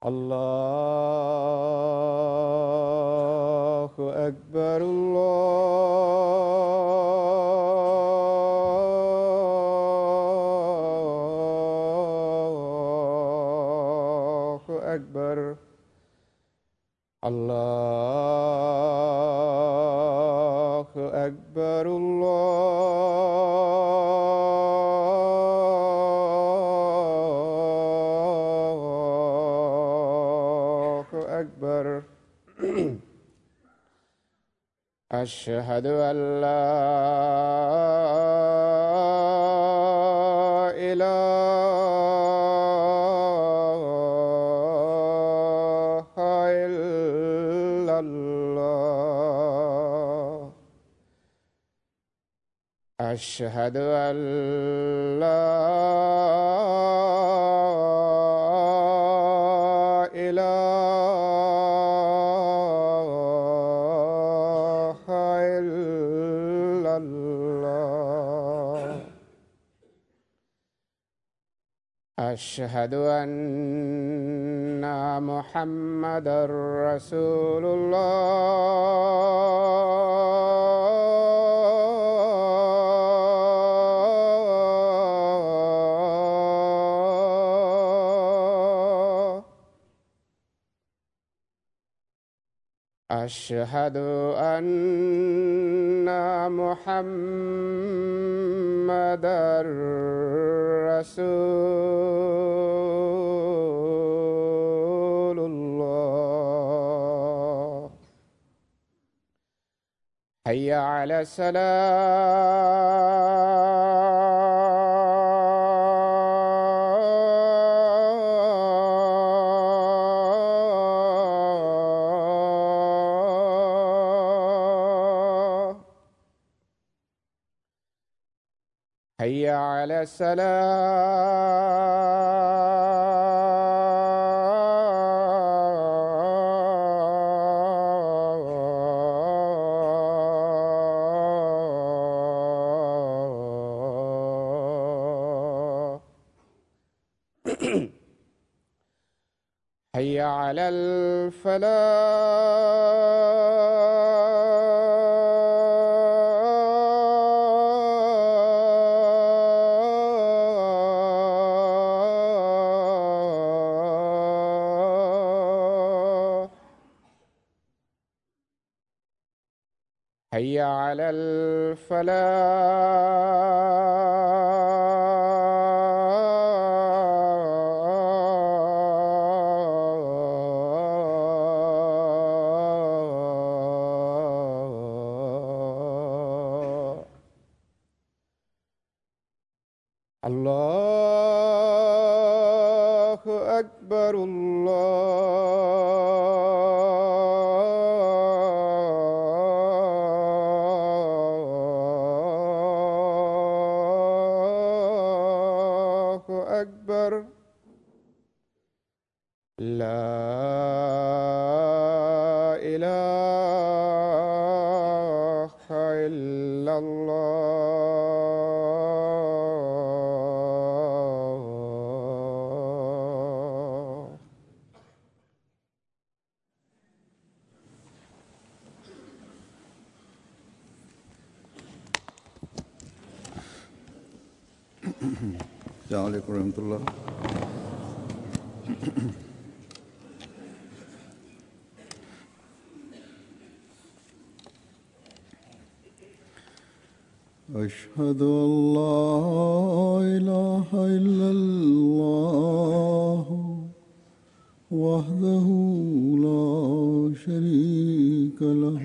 الله أكبر الله أكبر الله أكبر الله أكبر أشهد أن لا إله إلا الله أشهد أن لا إله إلا الله أشهد أن محمدا رسول الله أشهد أن محمدا رسول الله حي على الصلاة حي على الصلاة حي على الفلاح حي على الفلاح الله أكبر الله أكبر لا إله إلا الله السلام عليكم ورحمة الله. أشهد أن لا إله إلا الله وحده لا شريك له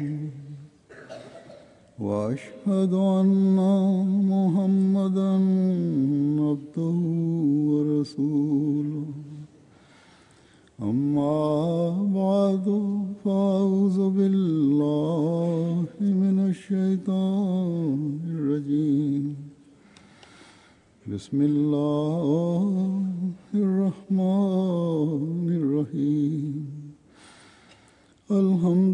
وأشهد أن محمدا عبده ورسوله أما بعد فأعوذ بالله من الشيطان الرجيم بسم الله الرحمن الرحيم الحمد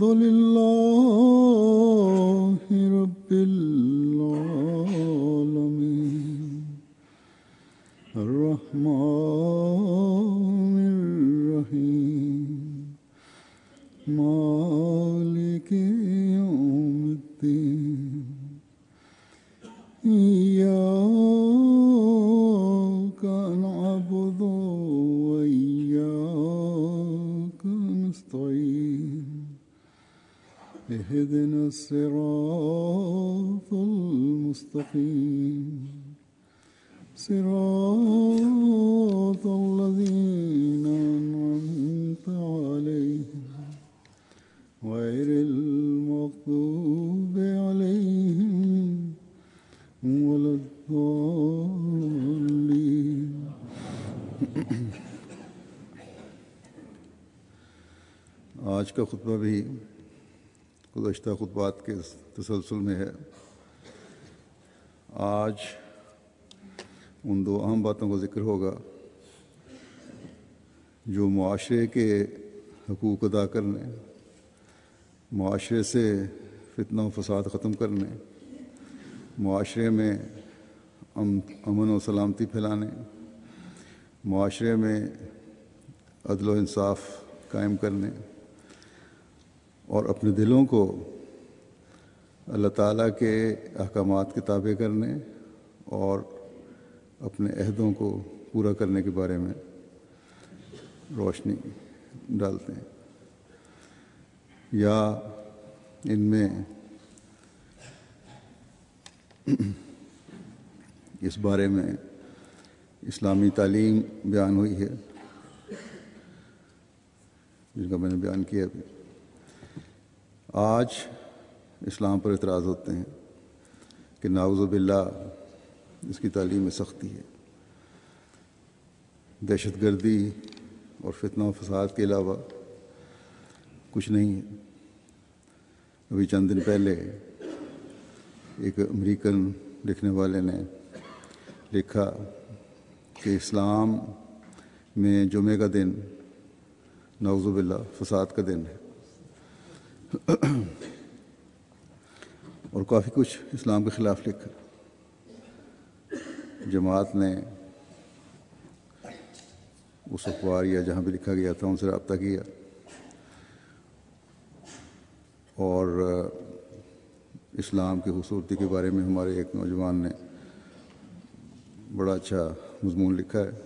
لله رب العالمين الرحمن الرحيم إياك نعبد وإياك نستعين اهدنا الصراط المستقيم صراط الذين أنعمت عليهم غير المغضوب عليهم ولا الضالين. آج کا خطبہ بھی گزشتہ خطبات کے تسلسل میں ہے. آج ان دو اہم باتوں کا ذکر ہوگا جو معاشرے کے حقوق ادا کرنے، معاشرے سے فتنہ و فساد ختم کرنے، معاشرے میں امن و سلامتی پھیلانے، معاشرے میں عدل و انصاف قائم کرنے اور اپنے دلوں کو اللہ تعالیٰ کے احکامات کے تابع کرنے اور اپنے عہدوں کو پورا کرنے کے بارے میں روشنی ڈالتے ہیں، یا ان میں اس بارے میں اسلامی تعلیم بیان ہوئی ہے جن کا میں نے بیان کیا ابھی. آج اسلام پر اعتراض ہوتے ہیں کہ نعوذ باللہ اس کی تعلیم میں سختی ہے، دہشت گردی اور فتنہ و فساد کے علاوہ کچھ نہیں ہے. ابھی چند دن پہلے ایک امریکن لکھنے والے نے لکھا کہ اسلام میں جمعے کا دن نعوذ باللہ فساد کا دن ہے، اور کافی کچھ اسلام کے خلاف لکھا. جماعت نے اس اخبار یا جہاں بھی لکھا گیا تھا ان سے رابطہ کیا اور اسلام کی خوبصورتی کے بارے میں ہمارے ایک نوجوان نے بڑا اچھا مضمون لکھا ہے،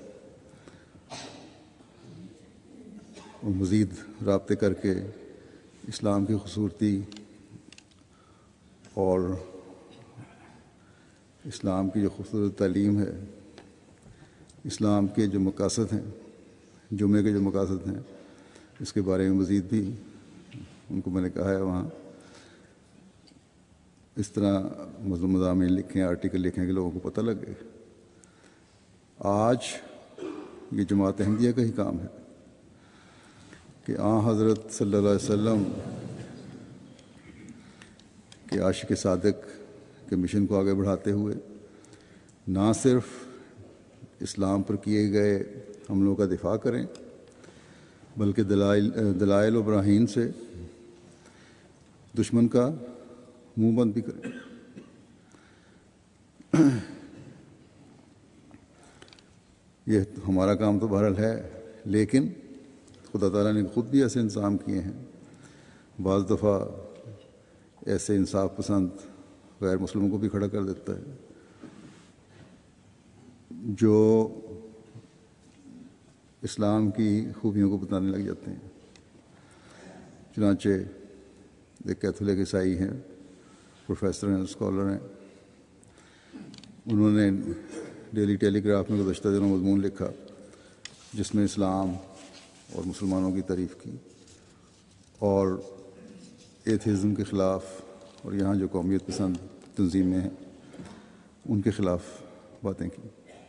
اور مزید رابطے کر کے اسلام کی خوبصورتی اور اسلام کی جو خوبصورت تعلیم ہے، اسلام کے جو مقاصد ہیں، جمعے کے جو مقاصد ہیں، اس کے بارے میں مزید بھی ان کو میں نے کہا ہے وہاں اس طرح مضامین لکھیں، آرٹیکل لکھیں کہ لوگوں کو پتہ لگے. آج یہ جماعت احمدیہ کا ہی کام ہے کہ حضرت صلی اللہ علیہ وسلم کہ عاشق صادق کے مشن کو آگے بڑھاتے ہوئے نہ صرف اسلام پر کیے گئے حملوں کا دفاع کریں بلکہ دلائل و براہین سے دشمن کا منہ بند بھی کریں. یہ ہمارا کام تو بہرحال ہے، لیکن خدا تعالیٰ نے خود بھی ایسے انتظام کیے ہیں. بعض دفعہ ایسے انصاف پسند غیر مسلموں کو بھی کھڑا کر دیتا ہے جو اسلام کی خوبیوں کو بتانے لگ جاتے ہیں. چنانچہ ایک کیتھولک عیسائی ہیں، پروفیسر ہیں، اسکالر ہیں، انہوں نے ڈیلی ٹیلی گراف میں گزشتہ دنوں مضمون لکھا جس میں اسلام اور مسلمانوں کی تعریف کی اور ایتھیزم کے خلاف اور یہاں جو قومیت پسند تنظیمیں ہیں ان کے خلاف باتیں کی،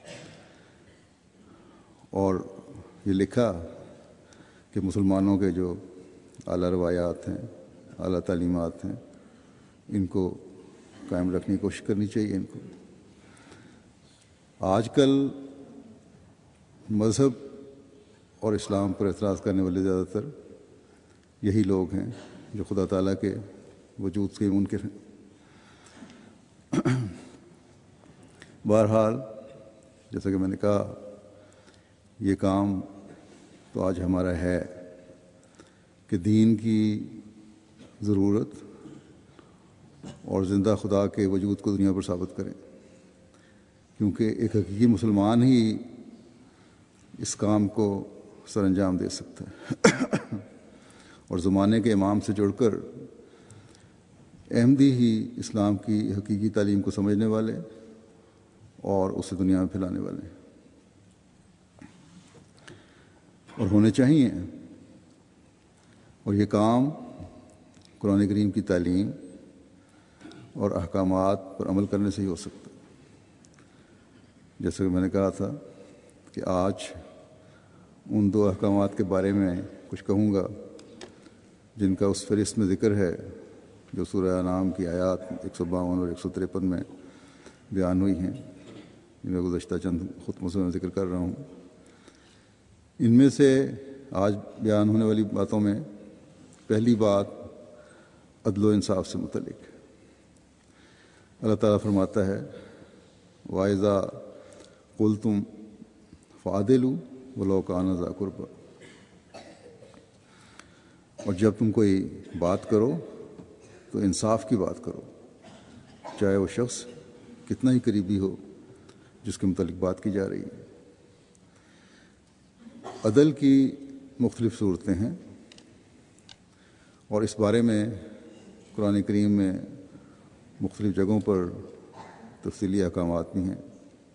اور یہ لکھا کہ مسلمانوں کے جو اعلیٰ روایات ہیں، اعلیٰ تعلیمات ہیں، ان کو قائم رکھنے کی کوشش کرنی چاہیے. ان کو آج کل مذہب اور اسلام پر اعتراض کرنے والے زیادہ تر یہی لوگ ہیں جو خدا تعالیٰ کے وجود کے منکر ہیں. بہرحال جیسا کہ میں نے کہا یہ کام تو آج ہمارا ہے کہ دین کی ضرورت اور زندہ خدا کے وجود کو دنیا پر ثابت کریں. کیونکہ ایک حقیقی مسلمان ہی اس کام کو سر انجام دے سکتا ہے اور زمانے کے امام سے جڑ کر احمدی ہی اسلام کی حقیقی تعلیم کو سمجھنے والے اور اسے دنیا میں پھیلانے والے اور ہونے چاہیے. اور یہ کام قرآن کریم کی تعلیم اور احکامات پر عمل کرنے سے ہی ہو سکتا ہے. جیسا کہ میں نے کہا تھا کہ آج ان 2 احکامات کے بارے میں کچھ کہوں گا جن کا اس فہرست میں ذکر ہے جو سورہ انعام کی آیات 152 اور 153 میں بیان ہوئی ہیں، جن میں گزشتہ چند خطبوں سے میں ذکر کر رہا ہوں. ان میں سے آج بیان ہونے والی باتوں میں پہلی بات عدل و انصاف سے متعلق ہے. اللہ تعالیٰ فرماتا ہے وَإِذَا قُلْتُمْ فَعْدِلُوا وَلَوْ كَانَ ذَا قُرْبَىٰ، اور جب تم کوئی بات کرو تو انصاف کی بات کرو، چاہے وہ شخص کتنا ہی قریبی ہو جس کے متعلق بات کی جا رہی ہے. عدل کی مختلف صورتیں ہیں اور اس بارے میں قرآن کریم میں مختلف جگہوں پر تفصیلی احکامات بھی ہیں.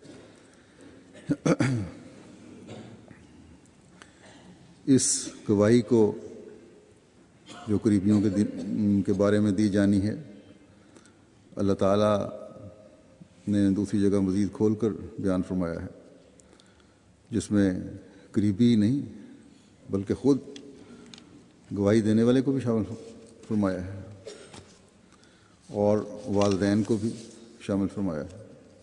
اس گواہی کو جو قریبیوں کے بارے میں دی جانی ہے، اللہ تعالیٰ نے دوسری جگہ مزید کھول کر بیان فرمایا ہے، جس میں قریبی نہیں بلکہ خود گواہی دینے والے کو بھی شامل فرمایا ہے اور والدین کو بھی شامل فرمایا ہے.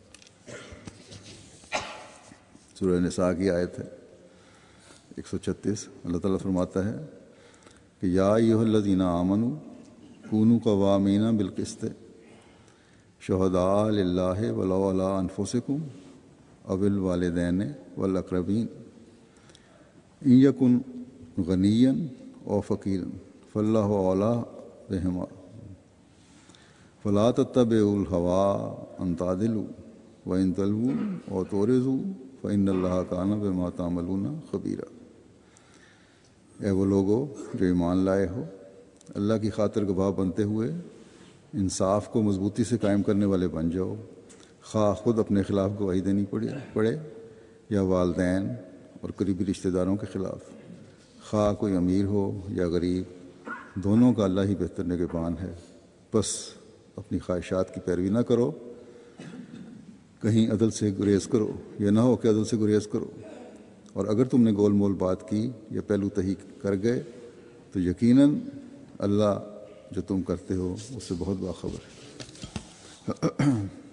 سورہ نساء کی آیت ہے 136. اللہ تعالیٰ فرماتا ہے کہ یا ایھا الذین آمنوا کونوا قوامین بالقسط شہداء للہ ولو علی انفسکم او الوالدین والاقربین ان یکن غنیا او فقیرا فاللہ اولی بہما فلا تتبعوا الہوی ان تعدلوا وان تلووا او تعرضوا فإن اللہ کان بما تعملون خبیرا. اے وہ لوگو جو ایمان لائے ہو، اللہ کی خاطر گواہ بنتے ہوئے انصاف کو مضبوطی سے قائم کرنے والے بن جاؤ، خواہ خود اپنے خلاف گواہی دینی پڑے یا والدین اور قریبی رشتہ داروں کے خلاف، خواہ کوئی امیر ہو یا غریب، دونوں کا اللہ ہی بہتر نگہبان ہے. بس اپنی خواہشات کی پیروی نہ کرو، کہیں عدل سے گریز کرو، یہ نہ ہو کہ عدل سے گریز کرو، اور اگر تم نے گول مول بات کی یا پہلو تہی کر گئے تو یقیناً اللہ جو تم کرتے ہو اس سے بہت باخبر ہے.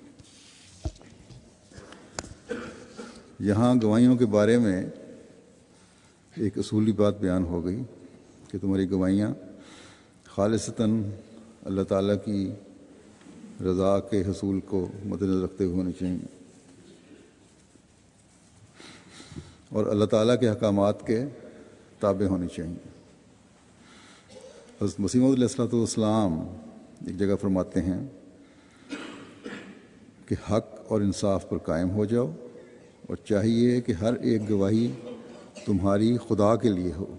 یہاں گواہیوں کے بارے میں ایک اصولی بات بیان ہو گئی کہ تمہاری گواہیاں خالصتاً اللہ تعالیٰ کی رضا کے حصول کو مد نظر رکھتے ہوئے ہونی چاہیے اور اللہ تعالیٰ کے احکامات کے تابع ہونی چاہیے. حضرت مسیح موعود علیہ السلام ایک جگہ فرماتے ہیں کہ حق اور انصاف پر قائم ہو جاؤ اور چاہیے کہ ہر ایک گواہی تمہاری خدا کے لیے ہو.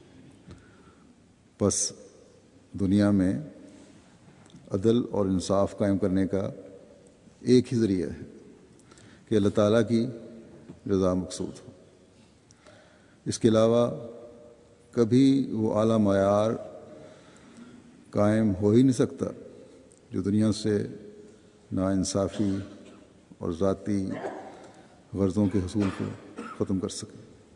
بس دنیا میں عدل اور انصاف قائم کرنے کا ایک ہی ذریعہ ہے کہ اللہ تعالیٰ کی رضا مقصود ہو. اس کے علاوہ کبھی وہ اعلیٰ معیار قائم ہو ہی نہیں سکتا جو دنیا سے ناانصافی اور ذاتی غرضوں کے حصول کو ختم کر سکے.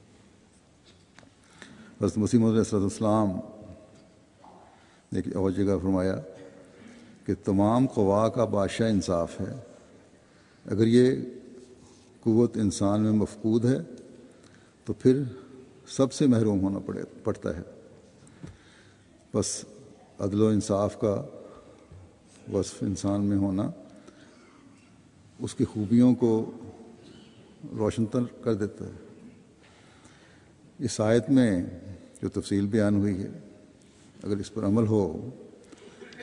حضرت مسیح موعود علیہ السلام نے ایک اور جگہ فرمایا کہ تمام قوا کا بادشاہ انصاف ہے. اگر یہ قوت انسان میں مفقود ہے تو پھر سب سے محروم ہونا پڑتا ہے. بس عدل و انصاف کا وصف انسان میں ہونا اس کی خوبیوں کو روشن تر کر دیتا ہے. اس آیت میں جو تفصیل بیان ہوئی ہے اگر اس پر عمل ہو،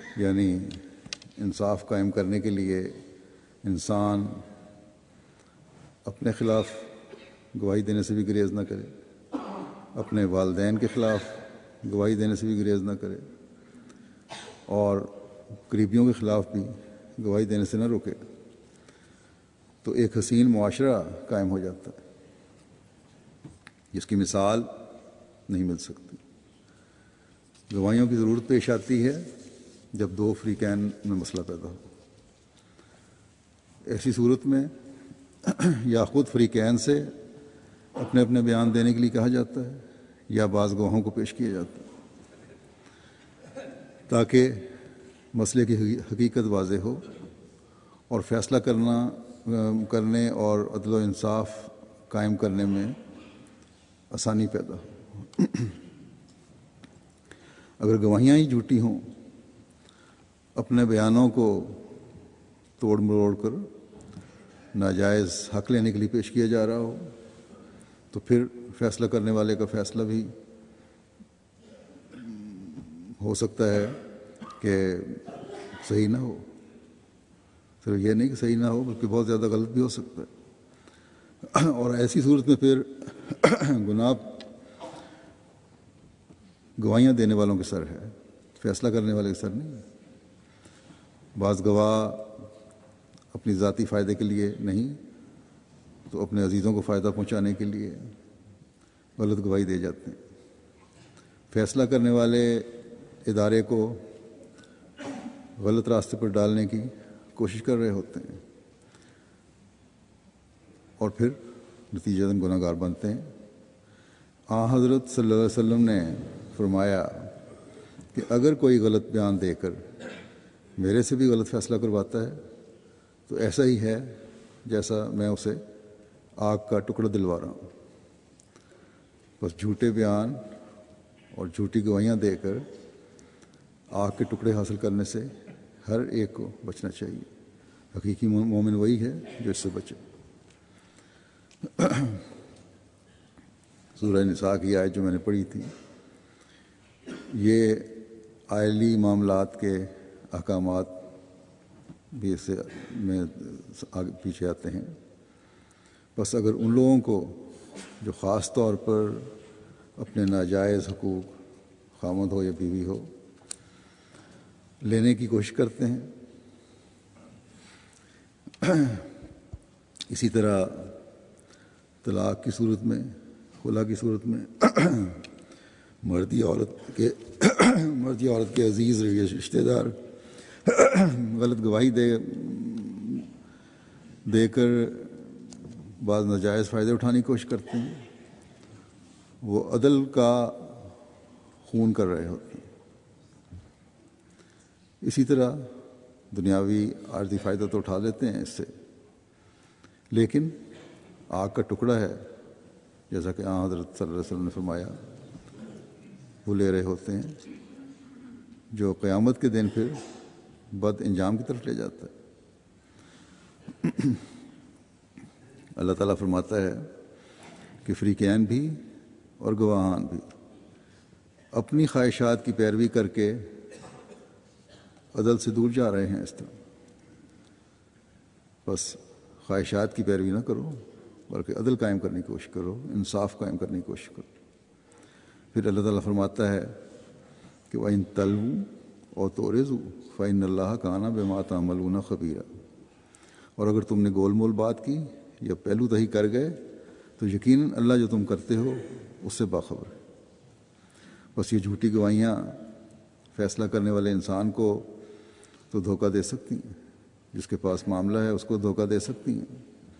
یعنی انصاف قائم کرنے کے لیے انسان اپنے خلاف گواہی دینے سے بھی گریز نہ کرے، اپنے والدین کے خلاف گواہی دینے سے بھی گریز نہ کرے، اور قریبیوں کے خلاف بھی گواہی دینے سے نہ روکے، تو ایک حسین معاشرہ قائم ہو جاتا ہے جس کی مثال نہیں مل سکتی۔ گواہیوں کی ضرورت پیش آتی ہے جب دو فریقین میں مسئلہ پیدا ہو۔ ایسی صورت میں یا خود فریقین سے اپنے اپنے بیان دینے کے لیے کہا جاتا ہے یا بعض گواہوں کو پیش کیا جاتا ہے تاکہ مسئلے کی حقیقت واضح ہو اور فیصلہ کرنے اور عدل و انصاف قائم کرنے میں آسانی پیدا ہو۔ اگر گواہیاں ہی جھوٹی ہوں، اپنے بیانوں کو توڑ مروڑ کر ناجائز حق لینے کے لیے پیش کیا جا رہا ہو، تو پھر فیصلہ کرنے والے کا فیصلہ بھی ہو سکتا ہے کہ صحیح نہ ہو۔ صرف یہ نہیں کہ صحیح نہ ہو بلکہ بہت زیادہ غلط بھی ہو سکتا ہے، اور ایسی صورت میں پھر گناہ گواہیاں دینے والوں کے سر ہے، فیصلہ کرنے والے کے سر نہیں۔ بعض گواہ اپنی ذاتی فائدے کے لیے نہیں تو اپنے عزیزوں کو فائدہ پہنچانے کے لیے غلط گواہی دے جاتے ہیں۔ فیصلہ کرنے والے ادارے کو غلط راستے پر ڈالنے کی کوشش کر رہے ہوتے ہیں اور پھر نتیجتاً گناہ گار بنتے ہیں۔ حضرت صلی اللہ علیہ وسلم نے فرمایا کہ اگر کوئی غلط بیان دے کر میرے سے بھی غلط فیصلہ کرواتا ہے تو ایسا ہی ہے جیسا میں اسے آگ کا ٹکڑا دلوا رہا ہوں۔ بس جھوٹے بیان اور جھوٹی گواہیاں دے کر آگ کے ٹکڑے حاصل کرنے سے ہر ایک کو بچنا چاہیے۔ حقیقی مومن وہی ہے جو اس سے بچے۔ سورہ نساء کی آیت جو میں نے پڑھی تھی، یہ آئلی معاملات کے احکامات بھی اس سے میں آگے پیچھے آتے ہیں۔ بس اگر ان لوگوں کو جو خاص طور پر اپنے ناجائز حقوق خامد ہو یا بیوی ہو لینے کی کوشش کرتے ہیں، اسی طرح طلاق کی صورت میں، خلا کی صورت میں مرد یا عورت کے عزیز رشتہ دار غلط گواہی دے کر بعض ناجائز فائدے اٹھانے کی کوشش کرتے ہیں، وہ عدل کا خون کر رہے ہوتے ہیں۔ اسی طرح دنیاوی عارضی فائدہ تو اٹھا لیتے ہیں اس سے، لیکن آگ کا ٹکڑا ہے جیسا کہ حضرت صلی اللہ علیہ وسلم نے فرمایا، وہ لے رہے ہوتے ہیں جو قیامت کے دن پھر بد انجام کی طرف لے جاتا ہے۔ اللہ تعالیٰ فرماتا ہے کہ فریقین بھی اور گواہان بھی اپنی خواہشات کی پیروی کر کے عدل سے دور جا رہے ہیں۔ اس طرح بس خواہشات کی پیروی نہ کرو بلکہ عدل قائم کرنے کی کوشش کرو، انصاف قائم کرنے کی کوشش کرو۔ پھر اللہ تعالیٰ فرماتا ہے کہ وَإِن تَلْوُوا أَوْ تُعْرِضُوا فَإِنَّ اللَّهَ كَانَ بِمَا تَعْمَلُونَ خَبِيرًا۔ اور اگر تم نے گول مول بات کی یا پہلو تہی کر گئے تو یقیناً اللہ جو تم کرتے ہو اس سے باخبر ہے۔ بس یہ جھوٹی گواہیاں فیصلہ کرنے والے انسان کو تو دھوکہ دے سکتی ہیں، جس کے پاس معاملہ ہے اس کو دھوکہ دے سکتی ہیں،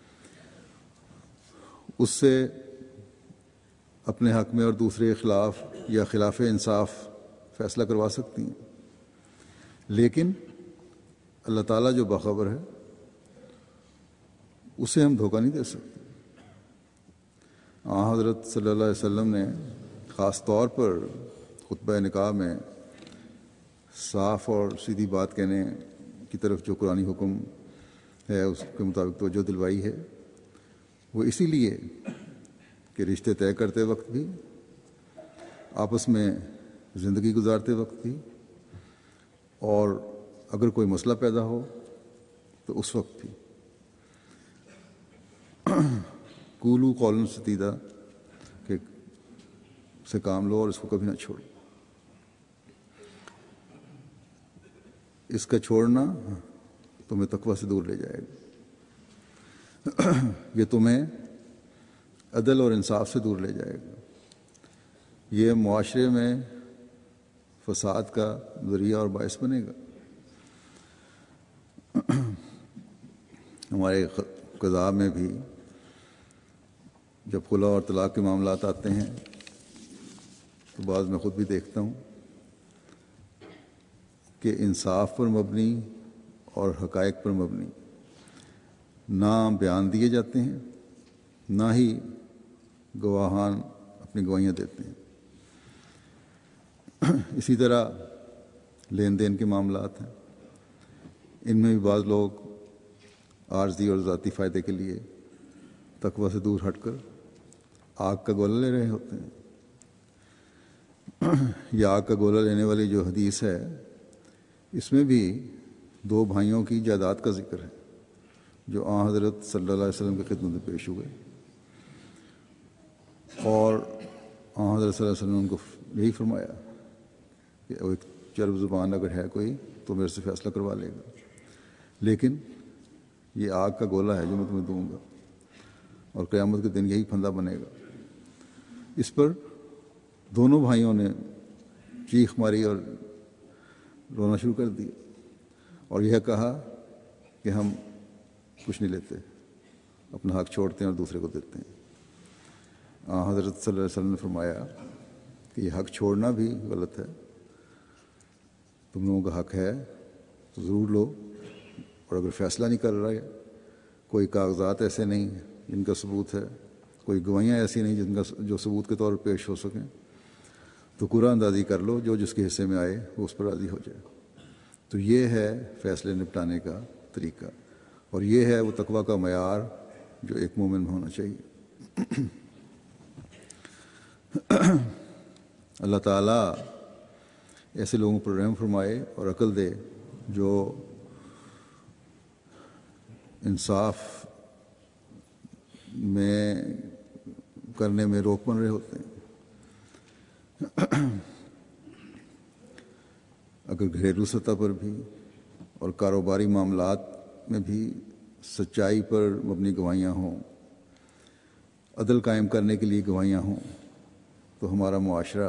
اس سے اپنے حق میں اور دوسرے کے خلاف یا خلاف انصاف فیصلہ کروا سکتی ہیں، لیکن اللہ تعالیٰ جو باخبر ہے اسے ہم دھوکہ نہیں دے سکتے۔ حضرت صلی اللہ علیہ وسلم نے خاص طور پر خطبہ نکاح میں صاف اور سیدھی بات کہنے کی طرف جو قرآنی حکم ہے اس کے مطابق توجہ دلوائی ہے، وہ اسی لیے کہ رشتے طے کرتے وقت بھی، آپس میں زندگی گزارتے وقت بھی، اور اگر کوئی مسئلہ پیدا ہو تو اس وقت بھی۔ کولو قولا سدیدا کہ سے کام لو اور اس کو کبھی نہ چھوڑو. اس کا چھوڑنا تمہیں تقویٰ سے دور لے جائے گا. یہ تمہیں عدل اور انصاف سے دور لے جائے گا. یہ معاشرے میں فساد کا ذریعہ اور باعث بنے گا. ہمارے قضاء میں بھی جب خلا اور طلاق کے معاملات آتے ہیں تو بعض میں خود بھی دیکھتا ہوں کہ انصاف پر مبنی اور حقائق پر مبنی نہ بیان دیے جاتے ہیں، نہ ہی گواہان اپنی گواہیاں دیتے ہیں. اسی طرح لین دین کے معاملات ہیں، ان میں بھی بعض لوگ عارضی اور ذاتی فائدے کے لیے تقویٰ سے دور ہٹ کر آگ کا گولا لے رہے ہوتے ہیں. یہ آگ کا گولا لینے والی جو حدیث ہے اس میں بھی دو بھائیوں کی جائیداد کا ذکر ہے جو آن حضرت صلی اللہ علیہ وسلم کی خدمت میں پیش ہوئے، اور آن حضرت صلی اللہ علیہ وسلم نے ان کو یہی فرمایا کہ ایک چرب زبان اگر ہے کوئی تو میرے سے فیصلہ کروا لے گا، لیکن یہ آگ کا گولا ہے جو میں تمہیں دوں گا اور قیامت کے دن یہی پھندا بنے گا. اس پر دونوں بھائیوں نے چیخ ماری اور رونا شروع کر دیا اور یہ کہا کہ ہم کچھ نہیں لیتے، اپنا حق چھوڑتے ہیں اور دوسرے کو دیتے ہیں. حضرت صلی اللہ علیہ وسلم نے فرمایا کہ یہ حق چھوڑنا بھی غلط ہے. تم لوگوں کا حق ہے تو ضرور لو، اور اگر فیصلہ نہیں کر رہا ہے، کوئی کاغذات ایسے نہیں جن کا ثبوت ہے، کوئی گواہیاں ایسی نہیں جن کا جو ثبوت کے طور پر پیش ہو سکیں، تو قرآن اندازی کر لو، جو جس کے حصے میں آئے وہ اس پر راضی ہو جائے. تو یہ ہے فیصلے نپٹانے کا طریقہ، اور یہ ہے وہ تقویٰ کا معیار جو ایک مومن میں ہونا چاہیے. اللہ تعالیٰ ایسے لوگوں پر رحم فرمائے اور عقل دے جو انصاف میں کرنے میں روک بن رہے ہوتے ہیں. اگر گھریلو سطح پر بھی اور کاروباری معاملات میں بھی سچائی پر مبنی گواہیاں ہوں، عدل قائم کرنے کے لیے گواہیاں ہوں، تو ہمارا معاشرہ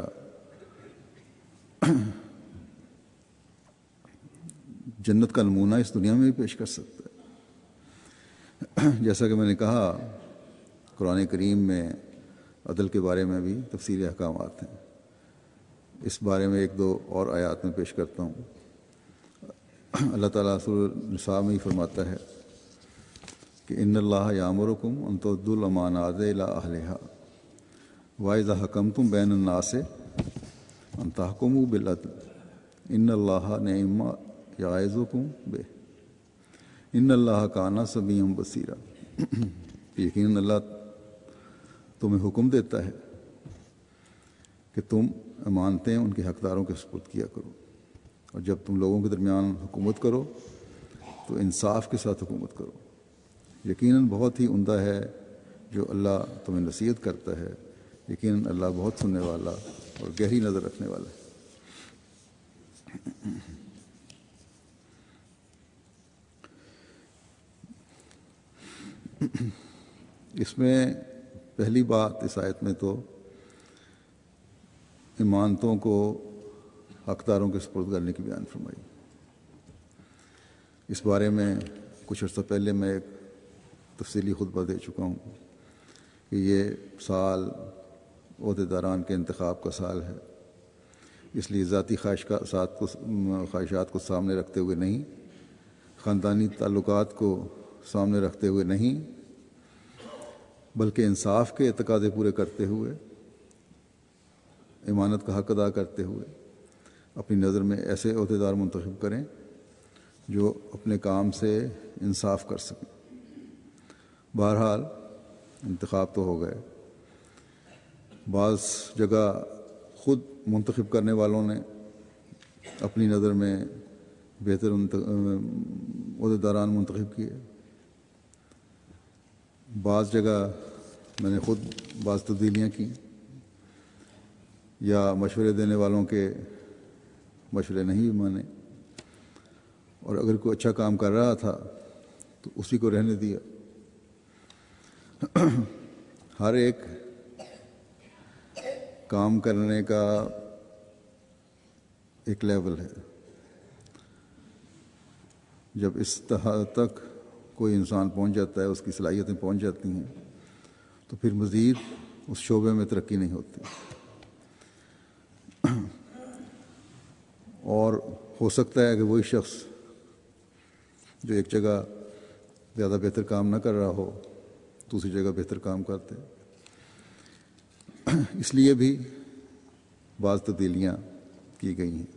جنت کا نمونہ اس دنیا میں بھی پیش کر سکتا ہے. جیسا کہ میں نے کہا، قرآن کریم میں عدل کے بارے میں بھی تفصیلی احکامات ہیں. اس بارے میں ایک دو اور آیات میں پیش کرتا ہوں. اللہ تعالیٰ سورہ النساء میں ہی فرماتا ہے کہ ان اللہ یامرکم ان تؤدوا الامانات الی اہلھا واذا حکمتم بین الناس ان تحکموا بالعدل ان اللہ نعم ما یعظکم بہ ان اللہ کان سمیعا بصیرا. یقیناً اللہ تمہیں حکم دیتا ہے کہ تم امانتیں ان کے حقداروں کے سپرد کیا کرو، اور جب تم لوگوں کے درمیان حکومت کرو تو انصاف کے ساتھ حکومت کرو. یقیناً بہت ہی عمدہ ہے جو اللہ تمہیں نصیحت کرتا ہے. یقیناً اللہ بہت سننے والا اور گہری نظر رکھنے والا ہے. اس میں پہلی بات اس آیت میں تو امانتوں کو حقداروں کے سپرد کرنے کی بیان فرمائی. اس بارے میں کچھ عرصہ پہلے میں ایک تفصیلی خطبہ دے چکا ہوں کہ یہ سال عہدیداران کے انتخاب کا سال ہے، اس لیے ذاتی خواہشات کو سامنے رکھتے ہوئے نہیں، خاندانی تعلقات کو سامنے رکھتے ہوئے نہیں، بلکہ انصاف کے تقاضے پورے کرتے ہوئے، امانت کا حق ادا کرتے ہوئے اپنی نظر میں ایسے عہدیدار منتخب کریں جو اپنے کام سے انصاف کر سکیں. بہرحال انتخاب تو ہو گئے. بعض جگہ خود منتخب کرنے والوں نے اپنی نظر میں بہتر عہدیداران منتخب کیے، بعض جگہ میں نے خود بعض تبدیلیاں کی یا مشورے دینے والوں کے مشورے نہیں بھی مانے، اور اگر کوئی اچھا کام کر رہا تھا تو اسی کو رہنے دیا۔ ہر ایک کام کرنے کا ایک لیول ہے۔ جب اس حد تک کوئی انسان پہنچ جاتا ہے، اس کی صلاحیتیں پہنچ جاتی ہیں، تو پھر مزید اس شعبے میں ترقی نہیں ہوتی۔ اور ہو سکتا ہے کہ وہی شخص جو ایک جگہ زیادہ بہتر کام نہ کر رہا ہو، دوسری جگہ بہتر کام کرتے۔ اس لیے بھی بعض تبدیلیاں کی گئی ہیں۔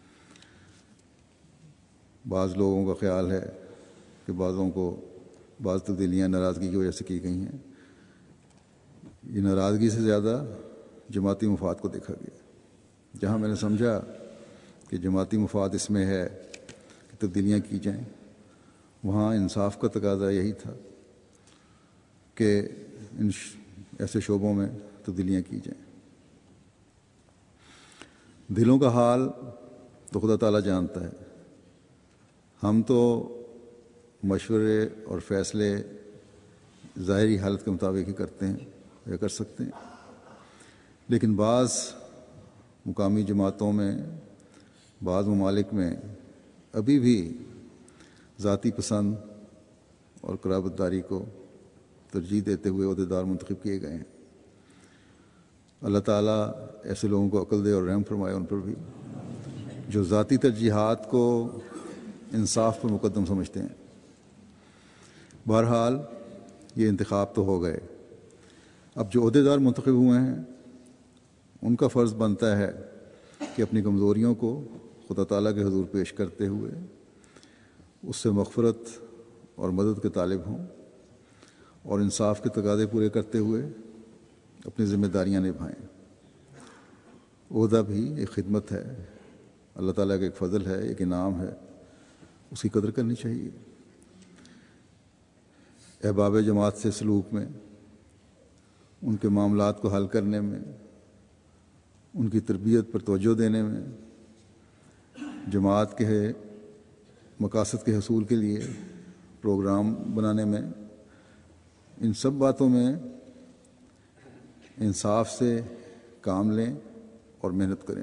بعض لوگوں کا خیال ہے کہ بعض تبدیلیاں ناراضگی کی وجہ سے کی گئی ہیں۔ یہ ناراضگی سے زیادہ جماعتی مفاد کو دیکھا گیا۔ جہاں میں نے سمجھا کہ جماعتی مفاد اس میں ہے کہ تبدیلیاں کی جائیں، وہاں انصاف کا تقاضا یہی تھا کہ ان ایسے شعبوں میں تبدیلیاں کی جائیں۔ دلوں کا حال تو خدا تعالیٰ جانتا ہے۔ ہم تو مشورے اور فیصلے ظاہری حالت کے مطابق ہی کرتے ہیں یا کر سکتے ہیں، لیکن بعض مقامی جماعتوں میں، بعض ممالک میں ابھی بھی ذاتی پسند اور قرابت داری کو ترجیح دیتے ہوئے عہدیدار منتخب کیے گئے ہیں۔ اللہ تعالیٰ ایسے لوگوں کو عقل دے اور رحم فرمائے ان پر بھی، جو ذاتی ترجیحات کو انصاف پر مقدم سمجھتے ہیں۔ بہرحال یہ انتخاب تو ہو گئے۔ اب جو عہدیدار منتخب ہوئے ہیں ان کا فرض بنتا ہے کہ اپنی کمزوریوں کو خدا تعالیٰ کے حضور پیش کرتے ہوئے اس سے مغفرت اور مدد کے طالب ہوں، اور انصاف کے تقاضے پورے کرتے ہوئے اپنی ذمہ داریاں نبھائیں۔ عہدہ بھی ایک خدمت ہے، اللہ تعالیٰ کا ایک فضل ہے، ایک انعام ہے، اس کی قدر کرنی چاہیے۔ احباب جماعت سے سلوک میں، ان کے معاملات کو حل کرنے میں، ان کی تربیت پر توجہ دینے میں، جماعت کے مقاصد کے حصول کے لیے پروگرام بنانے میں، ان سب باتوں میں انصاف سے کام لیں اور محنت کریں۔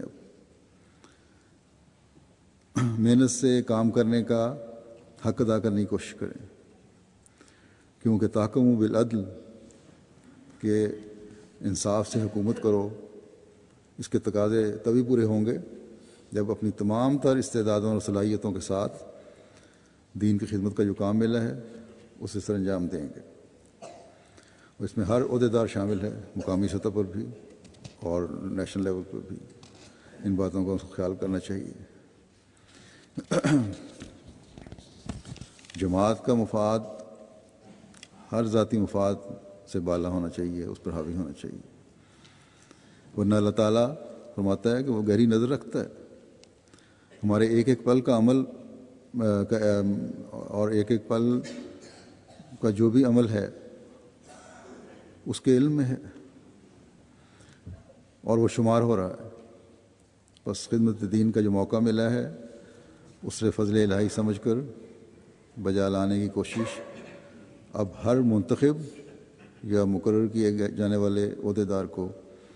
محنت سے کام کرنے کا حق ادا کرنے کی کوشش کریں، کیونکہ تحکم بالعدل کہ انصاف سے حکومت کرو، اس کے تقاضے تبھی پورے ہوں گے جب اپنی تمام تر استعدادوں اور صلاحیتوں کے ساتھ دین کی خدمت کا جو کام ملا ہے اسے سر انجام دیں گے۔ اور اس میں ہر عہدیدار شامل ہے، مقامی سطح پر بھی اور نیشنل لیول پر بھی۔ ان باتوں کا خیال کرنا چاہیے۔ جماعت کا مفاد ہر ذاتی مفاد سے بالا ہونا چاہیے، اس پر حاوی ہونا چاہیے، ورنہ اللہ تعالیٰ فرماتا ہے کہ وہ گہری نظر رکھتا ہے ہمارے ایک ایک پل کا عمل اور ایک ایک پل کا جو بھی عمل ہے اس کے علم میں ہے اور وہ شمار ہو رہا ہے۔ بس خدمت دین کا جو موقع ملا ہے اس سے فضل الہی سمجھ کر بجا لانے کی کوشش اب ہر منتخب یا مقرر کیے جانے والے عہدیدار کو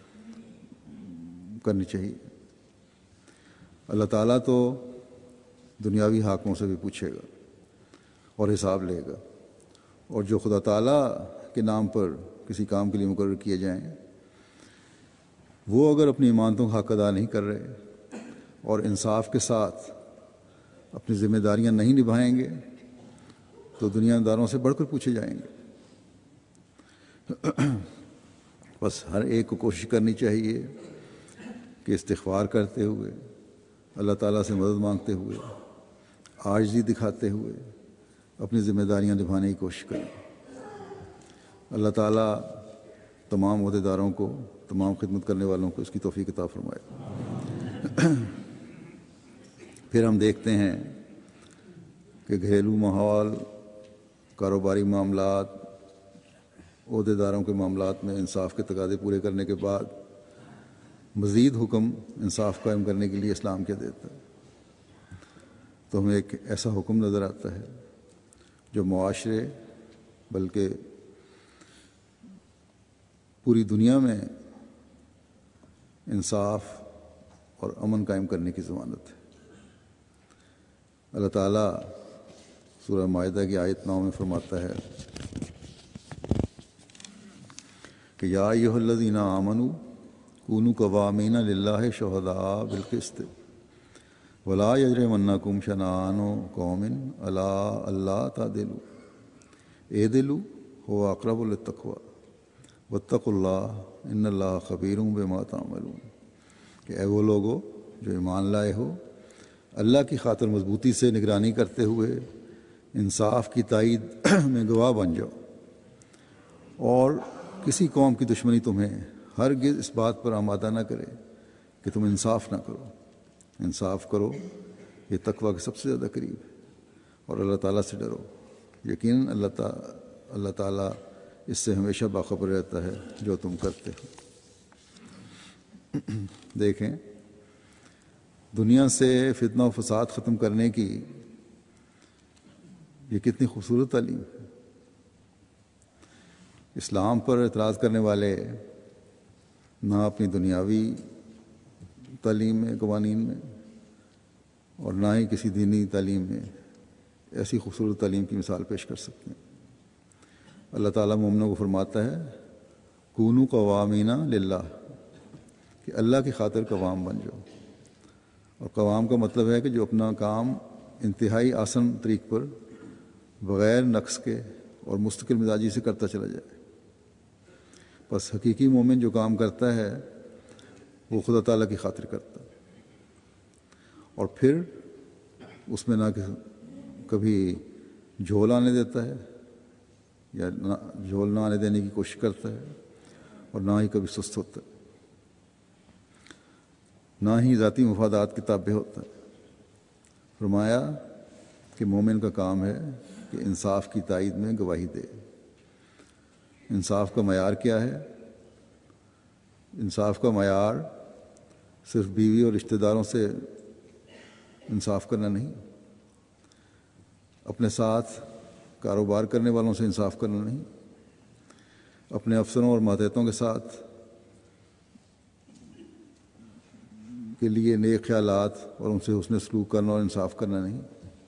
کرنی چاہیے۔ اللہ تعالیٰ تو دنیاوی حاکموں سے بھی پوچھے گا اور حساب لے گا، اور جو خدا تعالیٰ کے نام پر کسی کام کے لیے مقرر کیے جائیں وہ اگر اپنی ایمانتوں کا حق ادا نہیں کر رہے اور انصاف کے ساتھ اپنی ذمہ داریاں نہیں نبھائیں گے تو دنیا داروں سے بڑھ کر پوچھے جائیں گے۔ بس ہر ایک کو کوشش کرنی چاہیے کہ استغفار کرتے ہوئے، اللہ تعالیٰ سے مدد مانگتے ہوئے، عاجزی دکھاتے ہوئے اپنی ذمہ داریاں نبھانے کی کوشش کریں۔ اللہ تعالیٰ تمام عہدیداروں کو، تمام خدمت کرنے والوں کو اس کی توفیق عطا فرمائے۔ پھر ہم دیکھتے ہیں کہ گھریلو ماحول، کاروباری معاملات، عہدے داروں کے معاملات میں انصاف کے تقاضے پورے کرنے کے بعد مزید حکم انصاف قائم کرنے کے لیے اسلام کیا دیتا ہے؟ تو ہمیں ایک ایسا حکم نظر آتا ہے جو معاشرے بلکہ پوری دنیا میں انصاف اور امن قائم کرنے کی ضمانت ہے۔ اللہ تعالیٰ سورہ مائدہ کی آیت 9 میں فرماتا ہے کہ یا ایھا الذین آمنوا کونوا قوامین للہ شہداء بالقسط ولا یجرمنکم شنآن قوم علی الا تعدلوا اعدلوا هو اقرب للتقوی واتقوا اللہ ان اللہ خبیر بما تعملون، کہ اے وہ لوگو جو ایمان لائے ہو، اللہ کی خاطر مضبوطی سے نگرانی کرتے ہوئے انصاف کی تائید میں گواہ بن جاؤ، اور کسی قوم کی دشمنی تمہیں ہرگز اس بات پر آمادہ نہ کرے کہ تم انصاف نہ کرو۔ انصاف کرو، یہ تقویٰ کے سب سے زیادہ قریب ہے، اور اللہ تعالیٰ سے ڈرو، یقیناً اللہ تعالیٰ اس سے ہمیشہ باخبر رہتا ہے جو تم کرتے ہو۔ دیکھیں، دنیا سے فتنہ و فساد ختم کرنے کی یہ کتنی خوبصورت تعلیم ہے۔ اسلام پر اعتراض کرنے والے نہ اپنی دنیاوی تعلیم میں، قوانین میں، اور نہ ہی کسی دینی تعلیم میں ایسی خوبصورت تعلیم کی مثال پیش کر سکتے ہیں۔ اللہ تعالیٰ مومنوں کو فرماتا ہے کونوا قوامین للہ، کہ اللہ کی خاطر قوام بن جاؤ، اور قوام کا مطلب ہے کہ جو اپنا کام انتہائی آسان طریق پر بغیر نقص کے اور مستقل مزاجی سے کرتا چلا جائے۔ بس حقیقی مومن جو کام کرتا ہے وہ خدا تعالیٰ کی خاطر کرتا ہے، اور پھر اس میں نہ کبھی جھول آنے دیتا ہے یا جھول نہ آنے دینے کی کوشش کرتا ہے، اور نہ ہی کبھی سست ہوتا ہے، نہ ہی ذاتی مفادات کے تابع ہوتا ہے۔ فرمایا کہ مومن کا کام ہے کہ انصاف کی تائید میں گواہی دے۔ انصاف کا معیار کیا ہے؟ انصاف کا معیار صرف بیوی اور رشتہ داروں سے انصاف کرنا نہیں، اپنے ساتھ کاروبار کرنے والوں سے انصاف کرنا نہیں، اپنے افسروں اور ماتحتوں کے ساتھ کے لیے نیک خیالات اور ان سے حسن سلوک کرنا اور انصاف کرنا نہیں،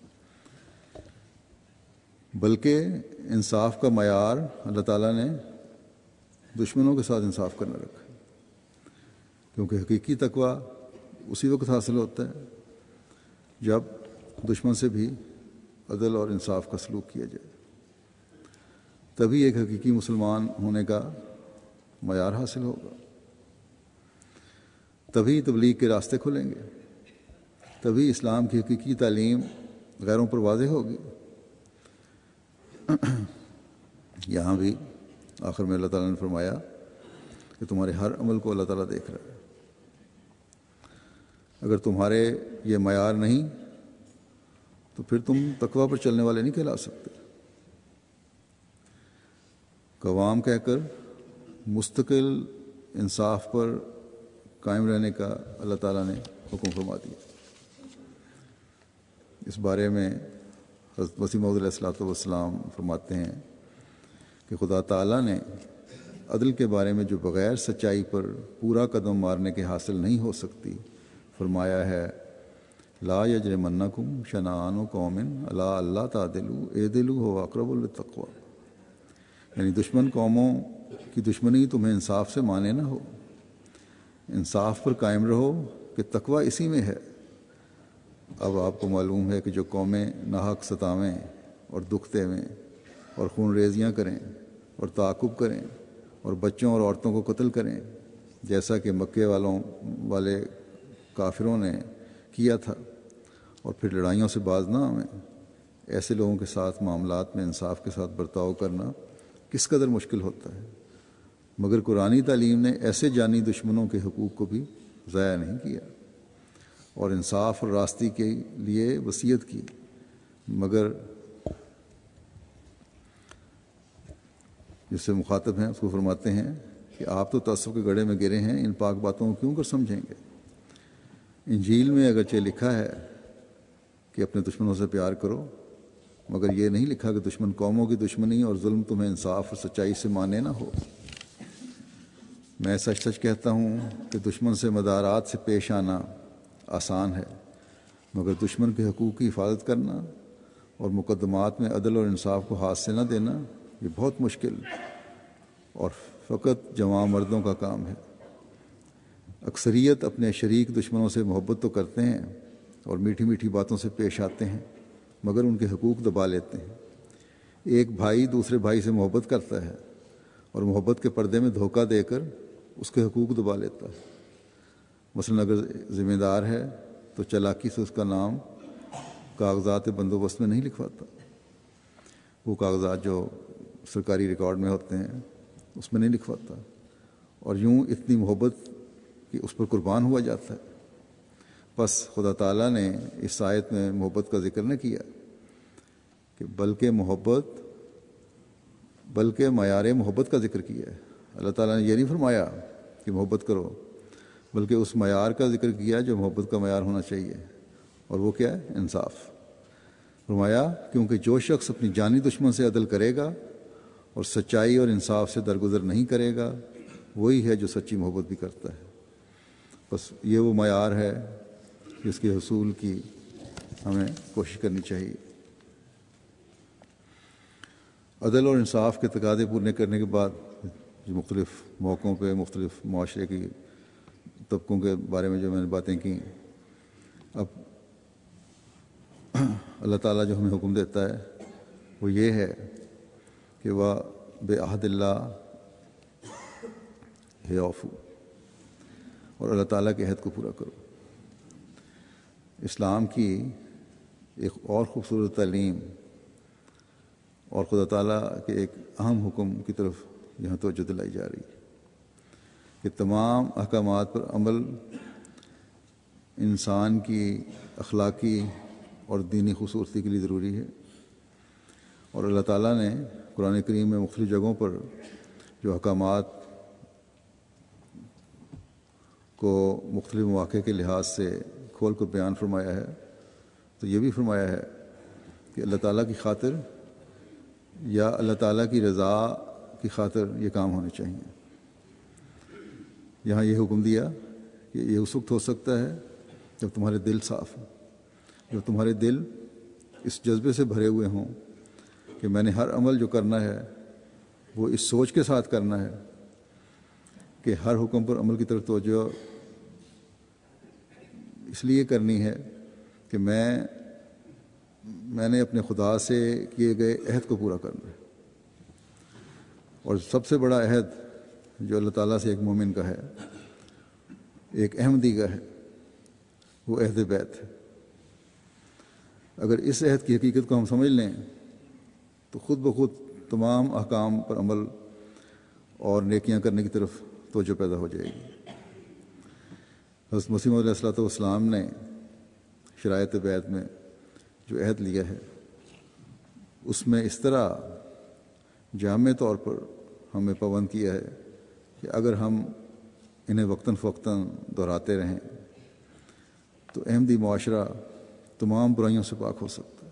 بلکہ انصاف کا معیار اللہ تعالیٰ نے دشمنوں کے ساتھ انصاف کرنا رکھا ہے، کیونکہ حقیقی تقویٰ اسی وقت حاصل ہوتا ہے جب دشمن سے بھی عدل اور انصاف کا سلوک کیا جائے، تبھی ایک حقیقی مسلمان ہونے کا معیار حاصل ہوگا، تبھی تبلیغ کے راستے کھلیں گے، تبھی اسلام کی حقیقی تعلیم غیروں پر واضح ہوگی۔ یہاں بھی آخر میں اللہ تعالیٰ نے فرمایا کہ تمہارے ہر عمل کو اللہ تعالیٰ دیکھ رہا ہے۔ اگر تمہارے یہ معیار نہیں تو پھر تم تقویٰ پر چلنے والے نہیں کہلا سکتے۔ قوام کہہ کر مستقل انصاف پر قائم رہنے کا اللہ تعالیٰ نے حکم فرما دیا۔ اس بارے میں حضرت مسیح موعود علیہ الصلوۃ والسلام فرماتے ہیں کہ خدا تعالیٰ نے عدل کے بارے میں جو بغیر سچائی پر پورا قدم مارنے کے حاصل نہیں ہو سکتی، فرمایا ہے لا یجرمنکم شنآن قوم علی الا تعدلوا اعدلوا هو اقرب للتقوی، یعنی دشمن قوموں کی دشمنی تمہیں انصاف سے مانے نہ ہو، انصاف پر قائم رہو کہ تقوی اسی میں ہے۔ اب آپ کو معلوم ہے کہ جو قومیں ناحق ستاویں اور دکھتے میں اور خون ریزیاں کریں اور تعاقب کریں اور بچوں اور عورتوں کو قتل کریں، جیسا کہ مکے والے کافروں نے کیا تھا، اور پھر لڑائیوں سے باز نہ آئیں، ایسے لوگوں کے ساتھ معاملات میں انصاف کے ساتھ برتاؤ کرنا کس قدر مشکل ہوتا ہے۔ مگر قرآنی تعلیم نے ایسے جانی دشمنوں کے حقوق کو بھی ضائع نہیں کیا اور انصاف اور راستی کے لیے وصیت کی، جس سے مخاطب ہیں اس کو فرماتے ہیں کہ آپ تو تعصب کے گڑھے میں گرے ہیں، ان پاک باتوں کو کیوں کر سمجھیں گے؟ انجیل میں اگرچہ لکھا ہے کہ اپنے دشمنوں سے پیار کرو، مگر یہ نہیں لکھا کہ دشمن قوموں کی دشمنی اور ظلم تمہیں انصاف اور سچائی سے مانے نہ ہو۔ میں سچ سچ کہتا ہوں کہ دشمن سے مدارات سے پیش آنا آسان ہے، مگر دشمن کے حقوق کی حفاظت کرنا اور مقدمات میں عدل اور انصاف کو ہاتھ سے نہ دینا یہ بہت مشکل اور فقط جوان مردوں کا کام ہے۔ اکثریت اپنے شریک دشمنوں سے محبت تو کرتے ہیں اور میٹھی میٹھی باتوں سے پیش آتے ہیں، مگر ان کے حقوق دبا لیتے ہیں۔ ایک بھائی دوسرے بھائی سے محبت کرتا ہے اور محبت کے پردے میں دھوکہ دے کر اس کے حقوق دبا لیتا ہے۔ مثلاً اگر ذمہ دار ہے تو چالاکی سے اس کا نام کاغذات بندوبست میں نہیں لکھواتا، وہ کاغذات جو سرکاری ریکارڈ میں ہوتے ہیں اس میں نہیں لکھواتا، اور یوں اتنی محبت کہ اس پر قربان ہوا جاتا ہے۔ پس خدا تعالیٰ نے اس آیت میں محبت کا ذکر نہ کیا کہ بلکہ معیار محبت کا ذکر کیا ہے۔ اللہ تعالیٰ نے یہ نہیں فرمایا کہ محبت کرو، بلکہ اس معیار کا ذکر کیا جو محبت کا معیار ہونا چاہیے، اور وہ کیا ہے؟ انصاف۔ فرمایا کیونکہ جو شخص اپنی جانی دشمن سے عدل کرے گا اور سچائی اور انصاف سے درگزر نہیں کرے گا، وہی ہے جو سچی محبت بھی کرتا ہے۔ بس یہ وہ معیار ہے جس کے حصول کی ہمیں کوشش کرنی چاہیے۔ عدل اور انصاف کے تقاضے پورے کرنے کے بعد جو مختلف موقعوں پہ مختلف معاشرے کی طبقوں کے بارے میں جو میں نے باتیں کی، اب اللہ تعالیٰ جو ہمیں حکم دیتا ہے وہ یہ ہے کہ وہ بے عہد اللہ ہے اوفو، اور اللہ تعالیٰ کے عہد کو پورا کرو۔ اسلام کی ایک اور خوبصورت تعلیم اور خدا تعالیٰ کے ایک اہم حکم کی طرف یہاں توجہ دلائی جا رہی ہے کہ تمام احکامات پر عمل انسان کی اخلاقی اور دینی خوبصورتی کے لیے ضروری ہے، اور اللہ تعالیٰ نے قرآن کریم میں مختلف جگہوں پر جو احکامات کو مختلف مواقع کے لحاظ سے کھول کر بیان فرمایا ہے، تو یہ بھی فرمایا ہے کہ اللہ تعالیٰ کی خاطر یا اللہ تعالیٰ کی رضا کی خاطر یہ کام ہونے چاہیے۔ یہاں یہ حکم دیا کہ یہ اس وقت ہو سکتا ہے جب تمہارے دل صاف ہوں، جب تمہارے دل اس جذبے سے بھرے ہوئے ہوں کہ میں نے ہر عمل جو کرنا ہے وہ اس سوچ کے ساتھ کرنا ہے کہ ہر حکم پر عمل کی طرف توجہ اس لیے کرنی ہے کہ میں نے اپنے خدا سے کیے گئے عہد کو پورا کرنا ہے۔ اور سب سے بڑا عہد جو اللہ تعالیٰ سے ایک مومن کا ہے، ایک احمدی کا ہے، وہ عہد بیت ہے۔ اگر اس عہد کی حقیقت کو ہم سمجھ لیں تو خود بخود تمام احکام پر عمل اور نیکیاں کرنے کی طرف توجہ پیدا ہو جائے گی۔ حضرت مسیح علیہ الصلوۃ والسلام نے شرائط بیت میں جو عہد لیا ہے اس میں اس طرح جامع طور پر ہمیں پابند کیا ہے کہ اگر ہم انہیں وقتاً فوقتاً دہراتے رہیں تو احمدی معاشرہ تمام برائیوں سے پاک ہو سکتا ہے۔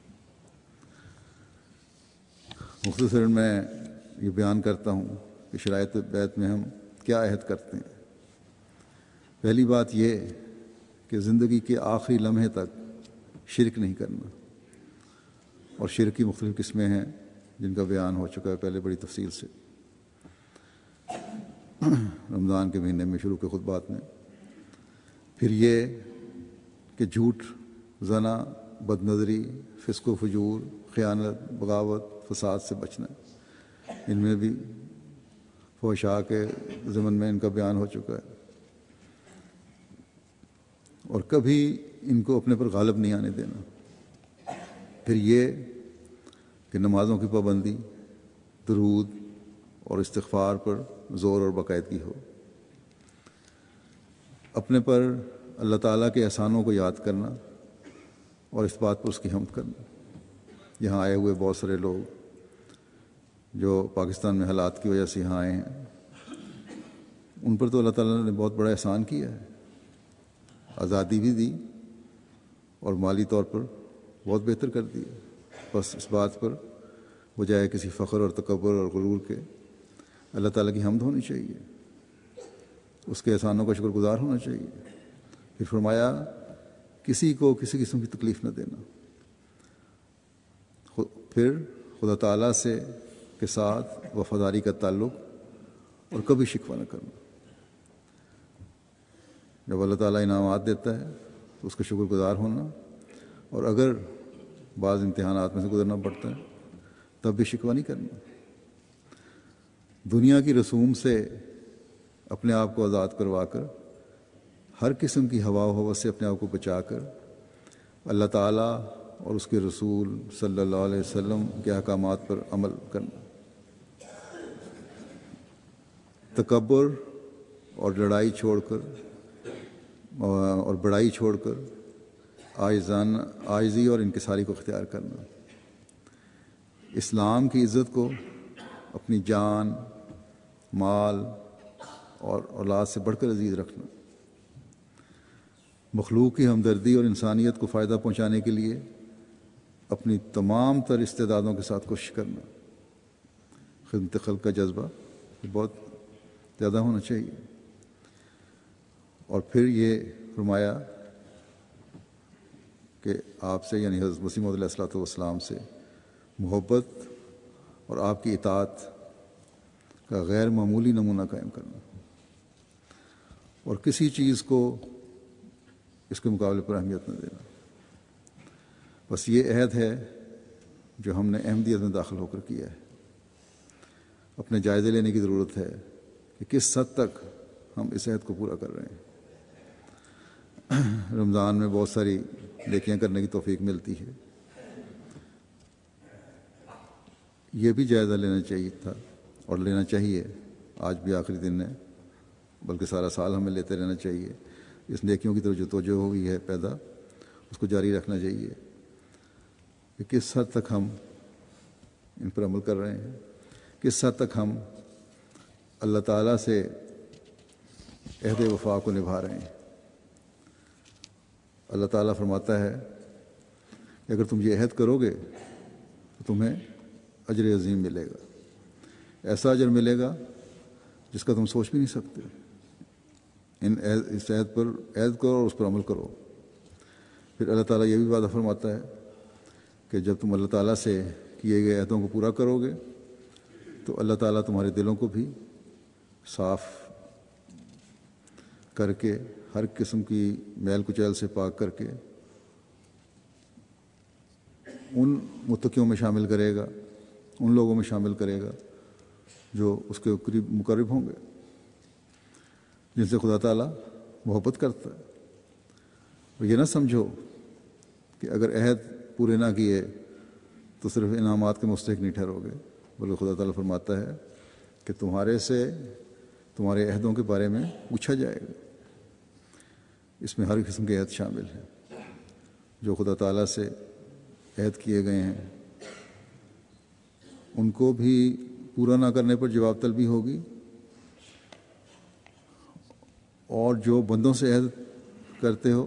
مختصراً میں یہ بیان کرتا ہوں کہ شرائط بیت میں ہم کیا عہد کرتے ہیں۔ پہلی بات یہ کہ زندگی کے آخری لمحے تک شرک نہیں کرنا، اور شرک کی مختلف قسمیں ہیں جن کا بیان ہو چکا ہے پہلے بڑی تفصیل سے رمضان کے مہینے میں شروع کے خطبات میں۔ پھر یہ کہ جھوٹ، زنا، بد نظری، فسق و فجور، خیانت، بغاوت، فساد سے بچنا، ان میں بھی فحشاء کے ضمن میں ان کا بیان ہو چکا ہے، اور کبھی ان کو اپنے پر غالب نہیں آنے دینا۔ پھر یہ کہ نمازوں کی پابندی، درود اور استغفار پر زور اور باقاعدگی ہو، اپنے پر اللہ تعالیٰ کے احسانوں کو یاد کرنا اور اس بات پر اس کی حمد کرنا۔ یہاں آئے ہوئے بہت سارے لوگ جو پاکستان میں حالات کی وجہ سے یہاں آئے ہیں، ان پر تو اللہ تعالیٰ نے بہت بڑا احسان کیا ہے، آزادی بھی دی اور مالی طور پر بہت بہتر کر دیا۔ بس اس بات پر بجائے کسی فخر اور تکبر اور غرور کے اللہ تعالیٰ کی حمد ہونی چاہیے، اس کے احسانوں کا شکر گزار ہونا چاہیے۔ پھر فرمایا کسی کو کسی قسم کی تکلیف نہ دینا، پھر خدا تعالیٰ سے کے ساتھ وفاداری کا تعلق اور کبھی شکوہ نہ کرنا۔ جب اللہ تعالیٰ انعامات دیتا ہے تو اس کا شکر گزار ہونا، اور اگر بعض امتحانات میں سے گزرنا پڑتا ہے تب بھی شکوہ نہیں کرنا۔ دنیا کی رسوم سے اپنے آپ کو آزاد کروا کر، ہر قسم کی ہوا و ہوس سے اپنے آپ کو بچا کر، اللہ تعالیٰ اور اس کے رسول صلی اللہ علیہ وسلم کے احکامات پر عمل کرنا۔ تکبر اور لڑائی چھوڑ کر اور بڑائی چھوڑ کر عاجزی اور انکساری کو اختیار کرنا۔ اسلام کی عزت کو اپنی جان، مال اور اولاد سے بڑھ کر عزیز رکھنا۔ مخلوق کی ہمدردی اور انسانیت کو فائدہ پہنچانے کے لیے اپنی تمام تر استعدادوں کے ساتھ کوشش کرنا۔ خدمت خلق کا جذبہ بہت زیادہ ہونا چاہیے۔ اور پھر یہ فرمایا کہ آپ سے یعنی حضرت مسیح موعود علیہ الصلوۃ والسلام سے محبت اور آپ کی اطاعت کا غیر معمولی نمونہ قائم کرنا، اور کسی چیز کو اس کے مقابلے پر اہمیت نہ دینا۔ بس یہ عہد ہے جو ہم نے احمدیت میں داخل ہو کر کیا ہے۔ اپنے جائزے لینے کی ضرورت ہے کہ کس حد تک ہم اس عہد کو پورا کر رہے ہیں۔ رمضان میں بہت ساری نیکیاں کرنے کی توفیق ملتی ہے، یہ بھی جائزہ لینا چاہیے تھا اور لینا چاہیے۔ آج بھی آخری دن ہے، بلکہ سارا سال ہمیں لیتے رہنا چاہیے۔ اس نیکیوں کی طرف جو توجہ ہوئی ہے پیدا، اس کو جاری رکھنا چاہیے کہ کس حد تک ہم ان پر عمل کر رہے ہیں، کس حد تک ہم اللہ تعالیٰ سے عہد وفا کو نبھا رہے ہیں۔ اللہ تعالیٰ فرماتا ہے کہ اگر تم یہ عہد کرو گے تو تمہیں اجر عظیم ملے گا، ایسا اجر ملے گا جس کا تم سوچ بھی نہیں سکتے۔ اس عہد پر عہد کرو اور اس پر عمل کرو۔ پھر اللہ تعالیٰ یہ بھی وعدہ فرماتا ہے کہ جب تم اللہ تعالیٰ سے کیے گئے عہدوں کو پورا کرو گے تو اللہ تعالیٰ تمہارے دلوں کو بھی صاف کر کے، ہر قسم کی میل کچیل سے پاک کر کے ان متقیوں میں شامل کرے گا، ان لوگوں میں شامل کرے گا جو اس کے قریب مقرب ہوں گے، جن سے خدا تعالیٰ محبت کرتا ہے۔ اور یہ نہ سمجھو کہ اگر عہد پورے نہ کیے تو صرف انعامات کے مستحق نہیں ٹھہرو گے، بلکہ خدا تعالیٰ فرماتا ہے کہ تمہارے سے تمہارے عہدوں کے بارے میں پوچھا جائے گا۔ اس میں ہر قسم کے عہد شامل ہیں جو خدا تعالیٰ سے عہد کیے گئے ہیں، ان کو بھی پورا نہ کرنے پر جواب طلبی ہوگی، اور جو بندوں سے عہد کرتے ہو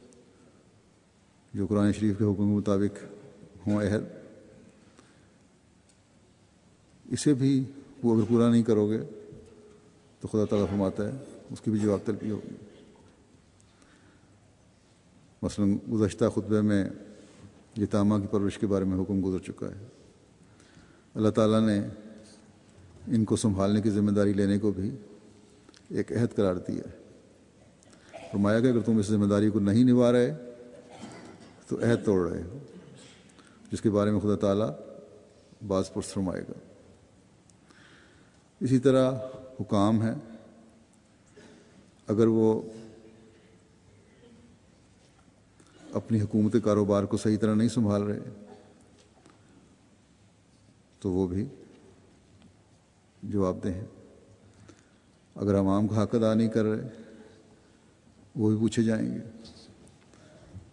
جو قرآن شریف کے حکم کے مطابق ہوں عہد، اسے بھی وہ اگر پورا نہیں کرو گے تو خدا تعالیٰ فرماتا ہے اس کی بھی جواب طلبی ہوگی۔ مثلا گزشتہ خطبے میں یتامہ کی پرورش کے بارے میں حکم گزر چکا ہے۔ اللہ تعالیٰ نے ان کو سنبھالنے کی ذمہ داری لینے کو بھی ایک عہد قرار دیا ہے۔ فرمایا کہ اگر تم اس ذمہ داری کو نہیں نبھا رہے تو عہد توڑ رہے ہو، جس کے بارے میں خدا تعالیٰ باز پرس فرمائے گا۔ اسی طرح حکام ہیں، اگر وہ اپنی حکومت کاروبار کو صحیح طرح نہیں سنبھال رہے تو وہ بھی جواب دہ ہیں۔ اگر عوام کا حق ادا نہیں کر رہے وہ بھی پوچھے جائیں گے۔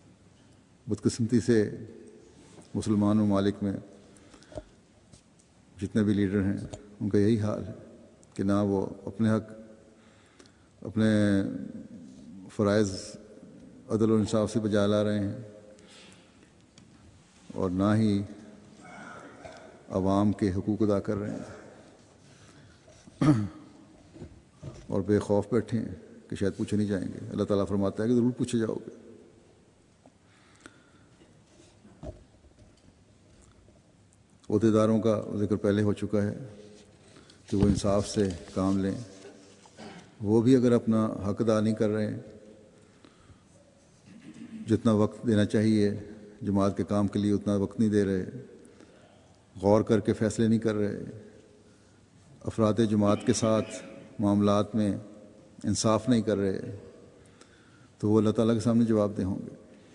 بدقسمتی سے مسلمان ممالک میں جتنے بھی لیڈر ہیں ان کا یہی حال ہے کہ نہ وہ اپنے حق اپنے فرائض عدل و انصاف سے بجا لا رہے ہیں اور نہ ہی عوام کے حقوق ادا کر رہے ہیں اور بے خوف بیٹھے ہیں کہ شاید پوچھے نہیں جائیں گے۔ اللہ تعالیٰ فرماتا ہے کہ ضرور پوچھے جاؤ گے۔ عہدیداروں کا ذکر پہلے ہو چکا ہے کہ وہ انصاف سے کام لیں، وہ بھی اگر اپنا حق ادا نہیں کر رہے ہیں، جتنا وقت دینا چاہیے جماعت کے کام کے لیے اتنا وقت نہیں دے رہے، غور کر کے فیصلے نہیں کر رہے، افراد جماعت کے ساتھ معاملات میں انصاف نہیں کر رہے، تو وہ اللہ تعالیٰ کے سامنے جواب دہ ہوں گے۔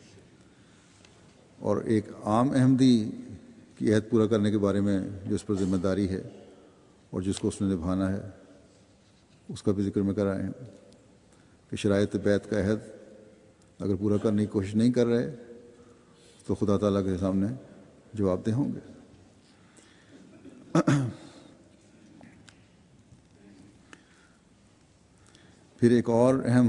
اور ایک عام احمدی کی عہد پورا کرنے کے بارے میں جو اس پر ذمہ داری ہے اور جس کو اس نے نبھانا ہے، اس کا بھی ذکر میں کرائے ہیں کہ شرائط بیعت کا عہد اگر پورا کرنے کی کوشش نہیں کر رہے تو خدا تعالیٰ کے سامنے جواب دہ ہوں گے۔ پھر ایک اور اہم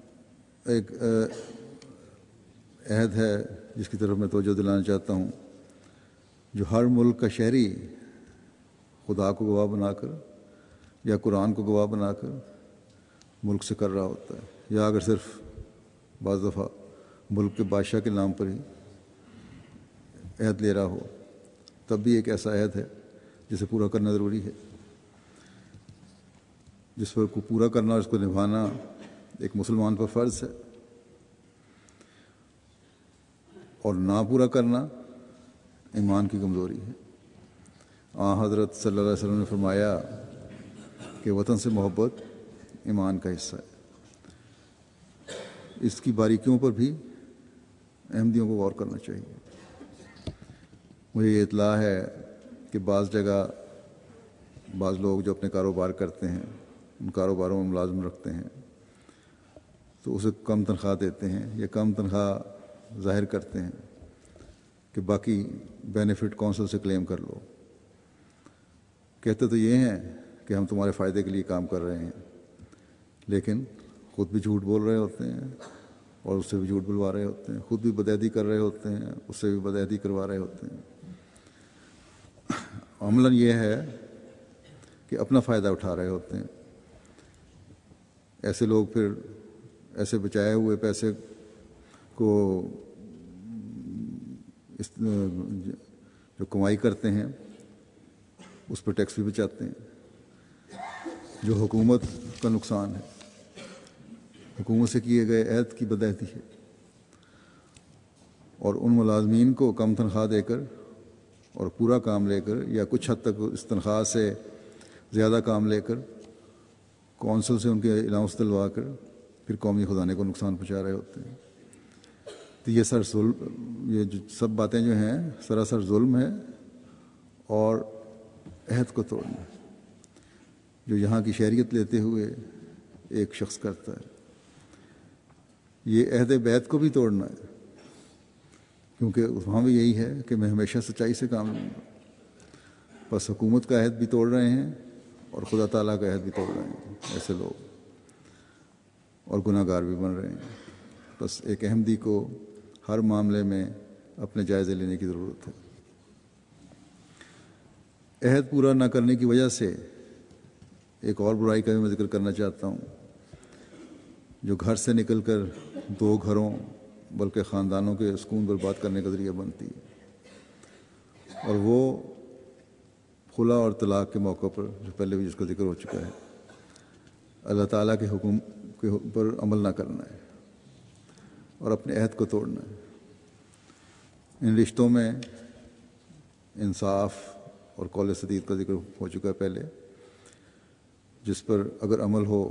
عہد ہے جس کی طرف میں توجہ دلانا چاہتا ہوں، جو ہر ملک کا شہری خدا کو گواہ بنا کر یا قرآن کو گواہ بنا کر ملک سے کر رہا ہوتا ہے، یا اگر صرف بعض دفعہ ملک کے بادشاہ کے نام پر ہی عہد لے رہا ہو، تب بھی ایک ایسا عہد ہے جسے پورا کرنا ضروری ہے، جس پر کو پورا کرنا اور اس کو نبھانا ایک مسلمان پر فرض ہے، اور نہ پورا کرنا ایمان کی کمزوری ہے۔ حضرت صلی اللہ علیہ وسلم نے فرمایا کہ وطن سے محبت ایمان کا حصہ ہے۔ اس کی باریکیوں پر بھی احمدیوں کو غور کرنا چاہیے۔ مجھے یہ اطلاع ہے کہ بعض جگہ بعض لوگ جو اپنے کاروبار کرتے ہیں، ان کاروباروں میں ملازم رکھتے ہیں، تو اسے کم تنخواہ دیتے ہیں یا کم تنخواہ ظاہر کرتے ہیں کہ باقی بینیفٹ کونسل سے کلیم کر لو۔ کہتے تو یہ ہیں کہ ہم تمہارے فائدے کے لیے کام کر رہے ہیں، لیکن خود بھی جھوٹ بول رہے ہوتے ہیں اور اس سے بھی جھوٹ بلوا رہے ہوتے ہیں، خود بھی بدعہدی کر رہے ہوتے ہیں، اس سے بھی بدعہدی کروا رہے ہوتے ہیں۔ عملاً یہ ہے کہ اپنا فائدہ اٹھا رہے ہوتے ہیں۔ ایسے لوگ پھر ایسے بچائے ہوئے پیسے کو جو کمائی کرتے ہیں اس پر ٹیکس بھی بچاتے ہیں، جو حکومت کا نقصان ہے، حکومت سے کیے گئے عہد کی بدعہدی ہے۔ اور ان ملازمین کو کم تنخواہ دے کر اور پورا کام لے کر یا کچھ حد تک اس تنخواہ سے زیادہ کام لے کر کونسل سے ان کے الاؤنس دلوا کر پھر قومی خزانے کو نقصان پہنچا رہے ہوتے ہیں۔ تو یہ یہ جو سب باتیں جو ہیں سراسر ظلم ہے اور عہد کو توڑنا، جو یہاں کی شہریت لیتے ہوئے ایک شخص کرتا ہے۔ یہ عہد بیعت کو بھی توڑنا ہے، کیونکہ وہاں بھی یہی ہے کہ میں ہمیشہ سچائی سے کام لوں گا۔ بس حکومت کا عہد بھی توڑ رہے ہیں اور خدا تعالیٰ کا عہد بھی توڑ رہے ہیں ایسے لوگ، اور گناہ گار بھی بن رہے ہیں۔ بس ایک احمدی کو ہر معاملے میں اپنے جائزے لینے کی ضرورت ہے۔ عہد پورا نہ کرنے کی وجہ سے ایک اور برائی کا بھی میں ذکر کرنا چاہتا ہوں، جو گھر سے نکل کر دو گھروں بلکہ خاندانوں کے سکون برباد کرنے کا ذریعہ بنتی ہے، اور وہ خلا اور طلاق کے موقع پر، جو پہلے بھی جس کا ذکر ہو چکا ہے، اللہ تعالیٰ کے حکم کے پر عمل نہ کرنا ہے اور اپنے عہد کو توڑنا ہے۔ ان رشتوں میں انصاف اور قول سدید کا ذکر ہو چکا ہے پہلے، جس پر اگر عمل ہو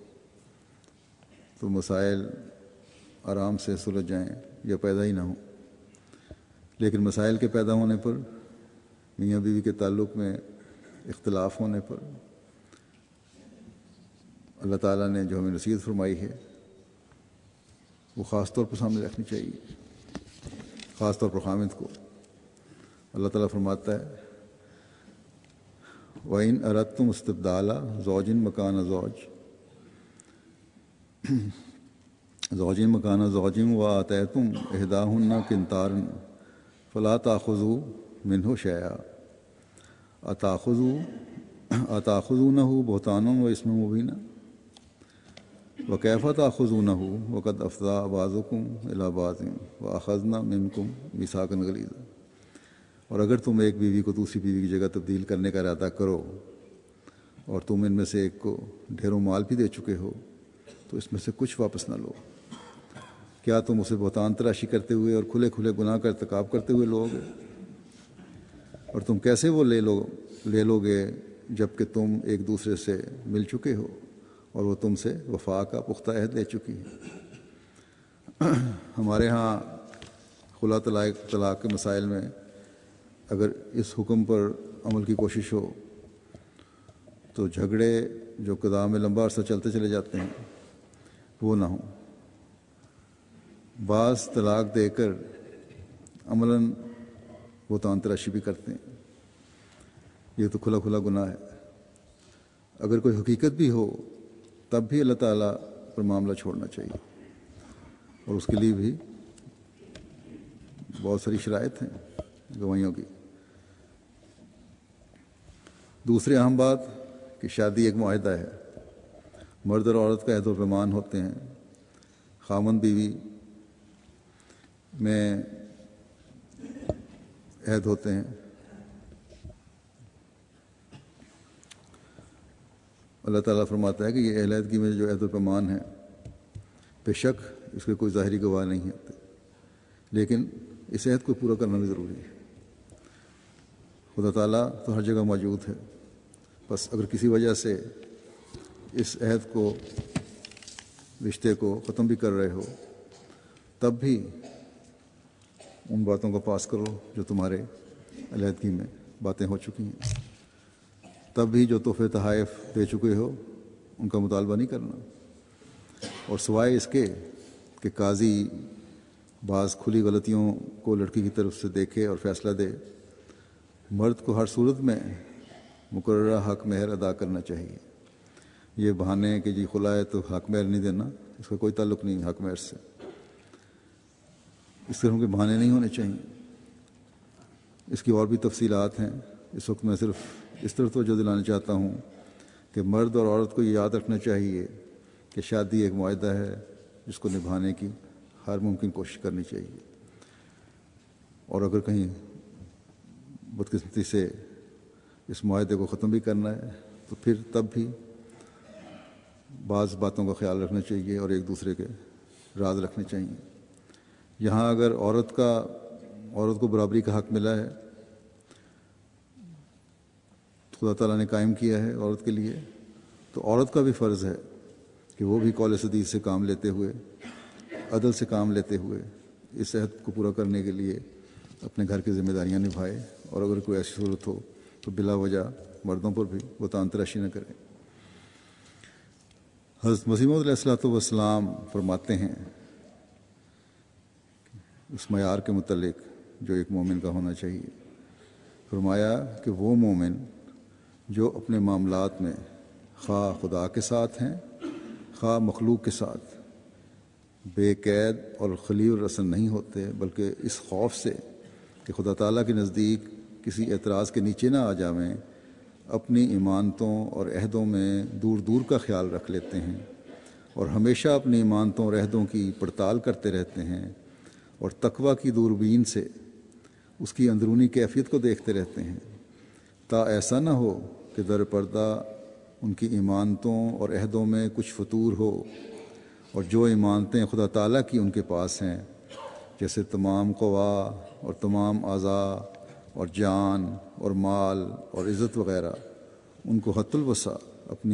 تو مسائل آرام سے سلجھ جائیں یا پیدا ہی نہ ہوں، لیکن مسائل کے پیدا ہونے پر، میاں بیوی کے تعلق میں اختلاف ہونے پر، اللہ تعالیٰ نے جو ہمیں نصیحت فرمائی ہے وہ خاص طور پر سامنے رکھنی چاہیے، خاص طور پر خامد کو۔ اللہ تعالیٰ فرماتا ہے وَإِنْ أَرَدْتُمْ اسْتِبْدَالَ زَوْجٍ مَكَانَ زَوْجٍ وَآتَيْتُمْ إِحْدَاهُنَّ قِنْطَارًا فَلَا تَأْخُذُوا مِنْهُ شَيْئًا أَتَأْخُذُونَهُ بُهْتَانًا وَإِثْمًا مُبِينًا وَكَيْفَ تَأْخُذُونَهُ وَقَدْ أَفْضَىٰ بَعْضُكُمْ إِلَىٰ بَعْضٍ وَأَخَذْنَا مِنْكُمْ مِيثَاقًا غَلِيظًا۔ اور اگر تم ایک بیوی کو دوسری بیوی کی جگہ تبدیل کرنے کا ارادہ کرو اور تم ان میں سے ایک کو ڈھیروں مال بھی دے چکے ہو تو اس میں سے کچھ واپس نہ لو۔ کیا تم اسے بہتان تراشی کرتے ہوئے اور کھلے کھلے گناہ کا ارتکاب کرتے ہوئے لو گے؟ اور تم کیسے وہ لے لو گے جب کہ تم ایک دوسرے سے مل چکے ہو اور وہ تم سے وفا کا پختہ عہد لے چکی ہے۔ ہمارے ہاں خلا طلاق کے مسائل میں اگر اس حکم پر عمل کی کوشش ہو تو جھگڑے جو قضاء میں لمبا عرصہ چلتے چلے جاتے ہیں وہ نہ ہوں۔ بعض طلاق دے کر عملاً وہ تان تراشی بھی کرتے ہیں، یہ تو کھلا کھلا گناہ ہے۔ اگر کوئی حقیقت بھی ہو تب بھی اللہ تعالیٰ پر معاملہ چھوڑنا چاہیے، اور اس کے لیے بھی بہت ساری شرائط ہیں گواہیوں کی۔ دوسری اہم بات کہ شادی ایک معاہدہ ہے، مرد اور عورت کا عہد و پیمان ہوتے ہیں، خاوند بیوی میں عہد ہوتے ہیں۔ اللہ تعالیٰ فرماتا ہے کہ یہ علیحدگی میں جو عہد و پیمان ہے بے شک اس کے کوئی ظاہری گواہ نہیں ہوتے، لیکن اس عہد کو پورا کرنا بھی ضروری ہے۔ خدا تعالیٰ تو ہر جگہ موجود ہے، بس اگر کسی وجہ سے اس عہد کو رشتے کو ختم بھی کر رہے ہو تب بھی ان باتوں کو پاس کرو جو تمہارے علیحدگی میں باتیں ہو چکی ہیں۔ تب بھی جو تحفے تحائف دے چکے ہو ان کا مطالبہ نہیں کرنا، اور سوائے اس کے کہ قاضی بعض کھلی غلطیوں کو لڑکی کی طرف سے دیکھے اور فیصلہ دے، مرد کو ہر صورت میں مقررہ حق مہر ادا کرنا چاہیے۔ یہ بہانے کہ جی خلا ہے تو حق مہر نہیں دینا، اس کا کوئی تعلق نہیں حق مہر سے، اس قسم کے بہانے نہیں ہونے چاہیے۔ اس کی اور بھی تفصیلات ہیں، اس وقت میں صرف اس طرح توجہ دلانا چاہتا ہوں کہ مرد اور عورت کو یہ یاد رکھنا چاہیے کہ شادی ایک معاہدہ ہے جس کو نبھانے کی ہر ممکن کوشش کرنی چاہیے، اور اگر کہیں بدقسمتی سے اس معاہدے کو ختم بھی کرنا ہے تو پھر تب بھی بعض باتوں کا خیال رکھنا چاہیے اور ایک دوسرے کے راز رکھنے چاہیے۔ یہاں اگر عورت کو برابری کا حق ملا ہے، خدا تعالیٰ نے قائم کیا ہے عورت کے لیے، تو عورت کا بھی فرض ہے کہ وہ بھی قول سدید سے کام لیتے ہوئے، عدل سے کام لیتے ہوئے اس عہد کو پورا کرنے کے لیے اپنے گھر کی ذمہ داریاں نبھائے، اور اگر کوئی ایسی صورت ہو تو بلا وجہ مردوں پر بھی وہ تان تراشی نہ کرے۔ حضرت مسیح موعود علیہ السلام فرماتے ہیں اس معیار کے متعلق جو ایک مومن کا ہونا چاہیے، فرمایا کہ وہ مومن جو اپنے معاملات میں خواہ خدا کے ساتھ ہیں خواہ مخلوق کے ساتھ بے قید اور خلی الرسن نہیں ہوتے، بلکہ اس خوف سے کہ خدا تعالیٰ کے نزدیک کسی اعتراض کے نیچے نہ آ جاویں، اپنی ایمانتوں اور عہدوں میں دور دور کا خیال رکھ لیتے ہیں، اور ہمیشہ اپنی ایمانتوں اور عہدوں کی پڑتال کرتے رہتے ہیں، اور تقویٰ کی دوربین سے اس کی اندرونی کیفیت کو دیکھتے رہتے ہیں، تا ایسا نہ ہو کہ در پردہ ان کی ایمانتوں اور عہدوں میں کچھ فتور ہو، اور جو ایمانتیں خدا تعالیٰ کی ان کے پاس ہیں، جیسے تمام قوا اور تمام اعضاء اور جان اور مال اور عزت وغیرہ، ان کو حت الوسع اپنی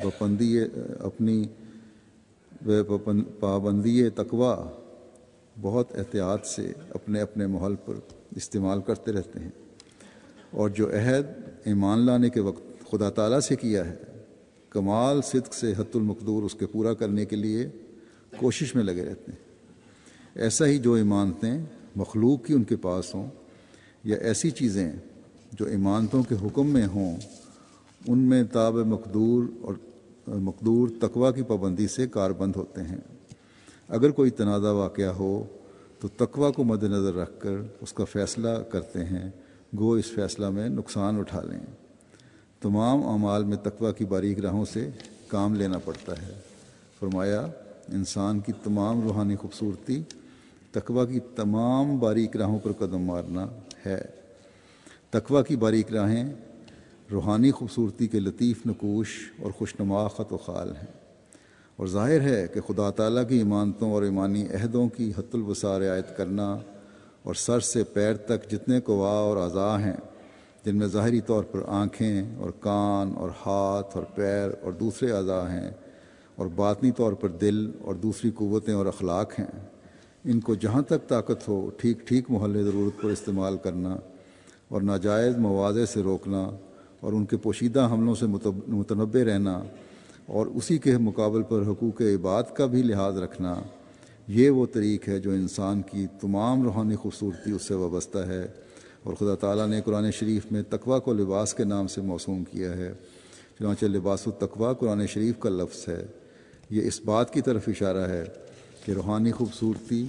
پابندی تقویٰ بہت احتیاط سے اپنے اپنے محل پر استعمال کرتے رہتے ہیں، اور جو عہد ایمان لانے کے وقت خدا تعالیٰ سے کیا ہے کمال صدق سے حت المقدور اس کے پورا کرنے کے لیے کوشش میں لگے رہتے ہیں۔ ایسا ہی جو ایمانتیں مخلوق کی ان کے پاس ہوں، یا ایسی چیزیں جو ایمانتوں کے حکم میں ہوں، ان میں تاب مقدور تقوی کی پابندی سے کاربند ہوتے ہیں۔ اگر کوئی تنازع واقعہ ہو تو تقوی کو مد نظر رکھ کر اس کا فیصلہ کرتے ہیں، گو اس فیصلہ میں نقصان اٹھا لیں۔ تمام اعمال میں تقوی کی باریک راہوں سے کام لینا پڑتا ہے۔ فرمایا انسان کی تمام روحانی خوبصورتی تقوی کی تمام باریک راہوں پر قدم مارنا ہے۔ تقوی کی باریک راہیں روحانی خوبصورتی کے لطیف نقوش اور خوشنما خط و خال ہیں، اور ظاہر ہے کہ خدا تعالیٰ کی ایمانتوں اور ایمانی عہدوں کی حد الوسع رعایت کرنا اور سر سے پیر تک جتنے قوا اور اعضاء ہیں، جن میں ظاہری طور پر آنکھیں اور کان اور ہاتھ اور پیر اور دوسرے اعضاء ہیں، اور باطنی طور پر دل اور دوسری قوتیں اور اخلاق ہیں، ان کو جہاں تک طاقت ہو ٹھیک ٹھیک محل ضرورت پر استعمال کرنا اور ناجائز مواضع سے روکنا اور ان کے پوشیدہ حملوں سے متنبع رہنا اور اسی کے مقابل پر حقوق عباد کا بھی لحاظ رکھنا، یہ وہ طریق ہے جو انسان کی تمام روحانی خوبصورتی اس سے وابستہ ہے۔ اور خدا تعالیٰ نے قرآن شریف میں تقوی کو لباس کے نام سے موسوم کیا ہے، چنانچہ لباس التقوی قرآن شریف کا لفظ ہے۔ یہ اس بات کی طرف اشارہ ہے کہ روحانی خوبصورتی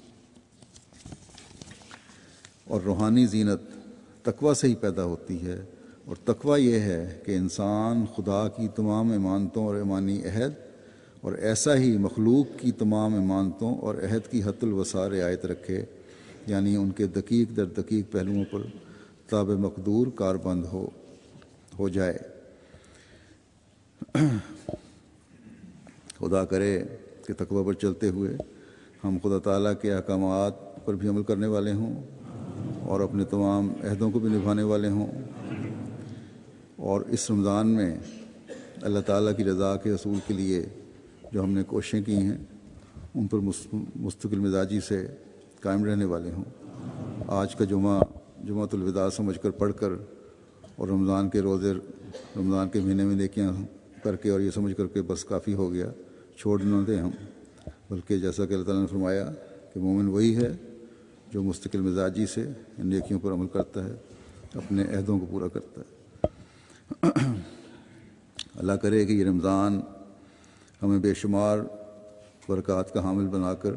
اور روحانی زینت تقوی سے ہی پیدا ہوتی ہے، اور تقوی یہ ہے کہ انسان خدا کی تمام ایمانتوں اور ایمانی عہد اور ایسا ہی مخلوق کی تمام ایمانتوں اور عہد کی حد الوسع رعایت رکھے، یعنی ان کے دقیق در دقیق پہلوؤں پر تاب مقدور کاربند ہو جائے۔ خدا کرے کہ تقوی پر چلتے ہوئے ہم خدا تعالیٰ کے احکامات پر بھی عمل کرنے والے ہوں اور اپنے تمام عہدوں کو بھی نبھانے والے ہوں، اور اس رمضان میں اللہ تعالیٰ کی رضا کے حصول کے لیے جو ہم نے کوششیں کی ہیں ان پر مستقل مزاجی سے قائم رہنے والے ہوں۔ آج کا جمعۃ الوداع سمجھ کر پڑھ کر اور رمضان کے روزے رمضان کے مہینے میں نیکیاں کر کے اور یہ سمجھ کر کے بس کافی ہو گیا، چھوڑ نہ دیں ہم، بلکہ جیسا کہ اللہ تعالیٰ نے فرمایا کہ مومن وہی ہے جو مستقل مزاجی سے ان نیکیوں پر عمل کرتا ہے، اپنے عہدوں کو پورا کرتا ہے۔ اللہ کرے کہ یہ رمضان ہمیں بے شمار برکات کا حامل بنا کر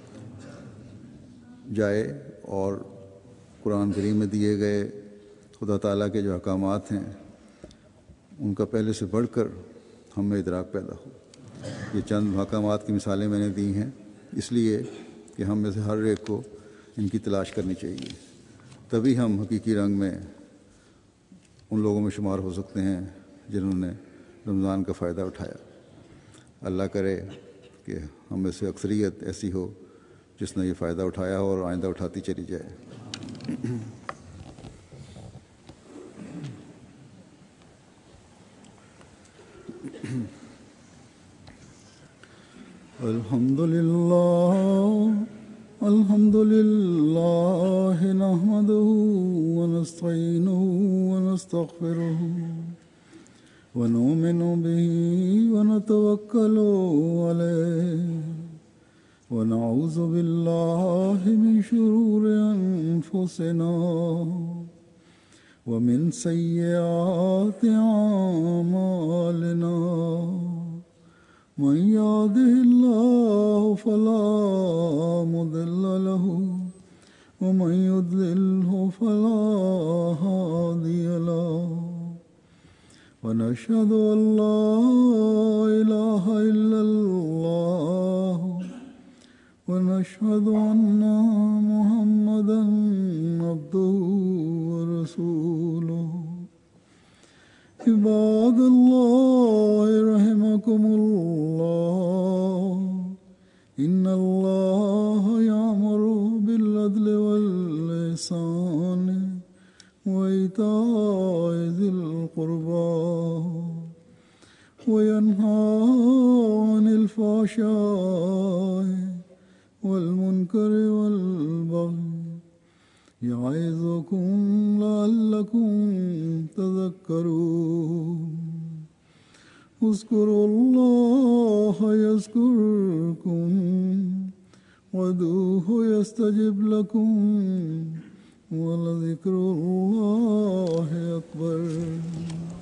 جائے، اور قرآن کریم میں دیے گئے خدا تعالیٰ کے جو احکامات ہیں ان کا پہلے سے بڑھ کر ہم میں ادراک پیدا ہو۔ یہ چند احکامات کی مثالیں میں نے دی ہیں اس لیے کہ ہم میں سے ہر ایک کو ان کی تلاش کرنی چاہیے، تبھی ہم حقیقی رنگ میں ان لوگوں میں شمار ہو سکتے ہیں جنہوں نے رمضان کا فائدہ اٹھایا۔ اللہ کرے کہ ہم میں سے اکثریت ایسی ہو جس نے یہ فائدہ اٹھایا ہو اور آئندہ اٹھاتی چلی جائے۔ الحمد للہ نحمده ونستعینه ونستغفره ونؤمن به ونتوکل علیہ ونعوذ باللہ من شرور انفسنا ومن سیئات اعمالنا من يهده الله فلا مضل له ومن يضلله فلا هادي له ونشهد أن لا إله إلا الله ونشهد أن محمدا عبده ورسوله عباد الله رحمكم الله إن الله يأمر بالعدل والإحسان وإيتاء ذي القربى وينهى عن الفحشاء والمنكر والبغي يعظكم لعلكم تذكرون اذكروا الله يذكركم وادعوه يستجب لكم ولذكر الله أكبر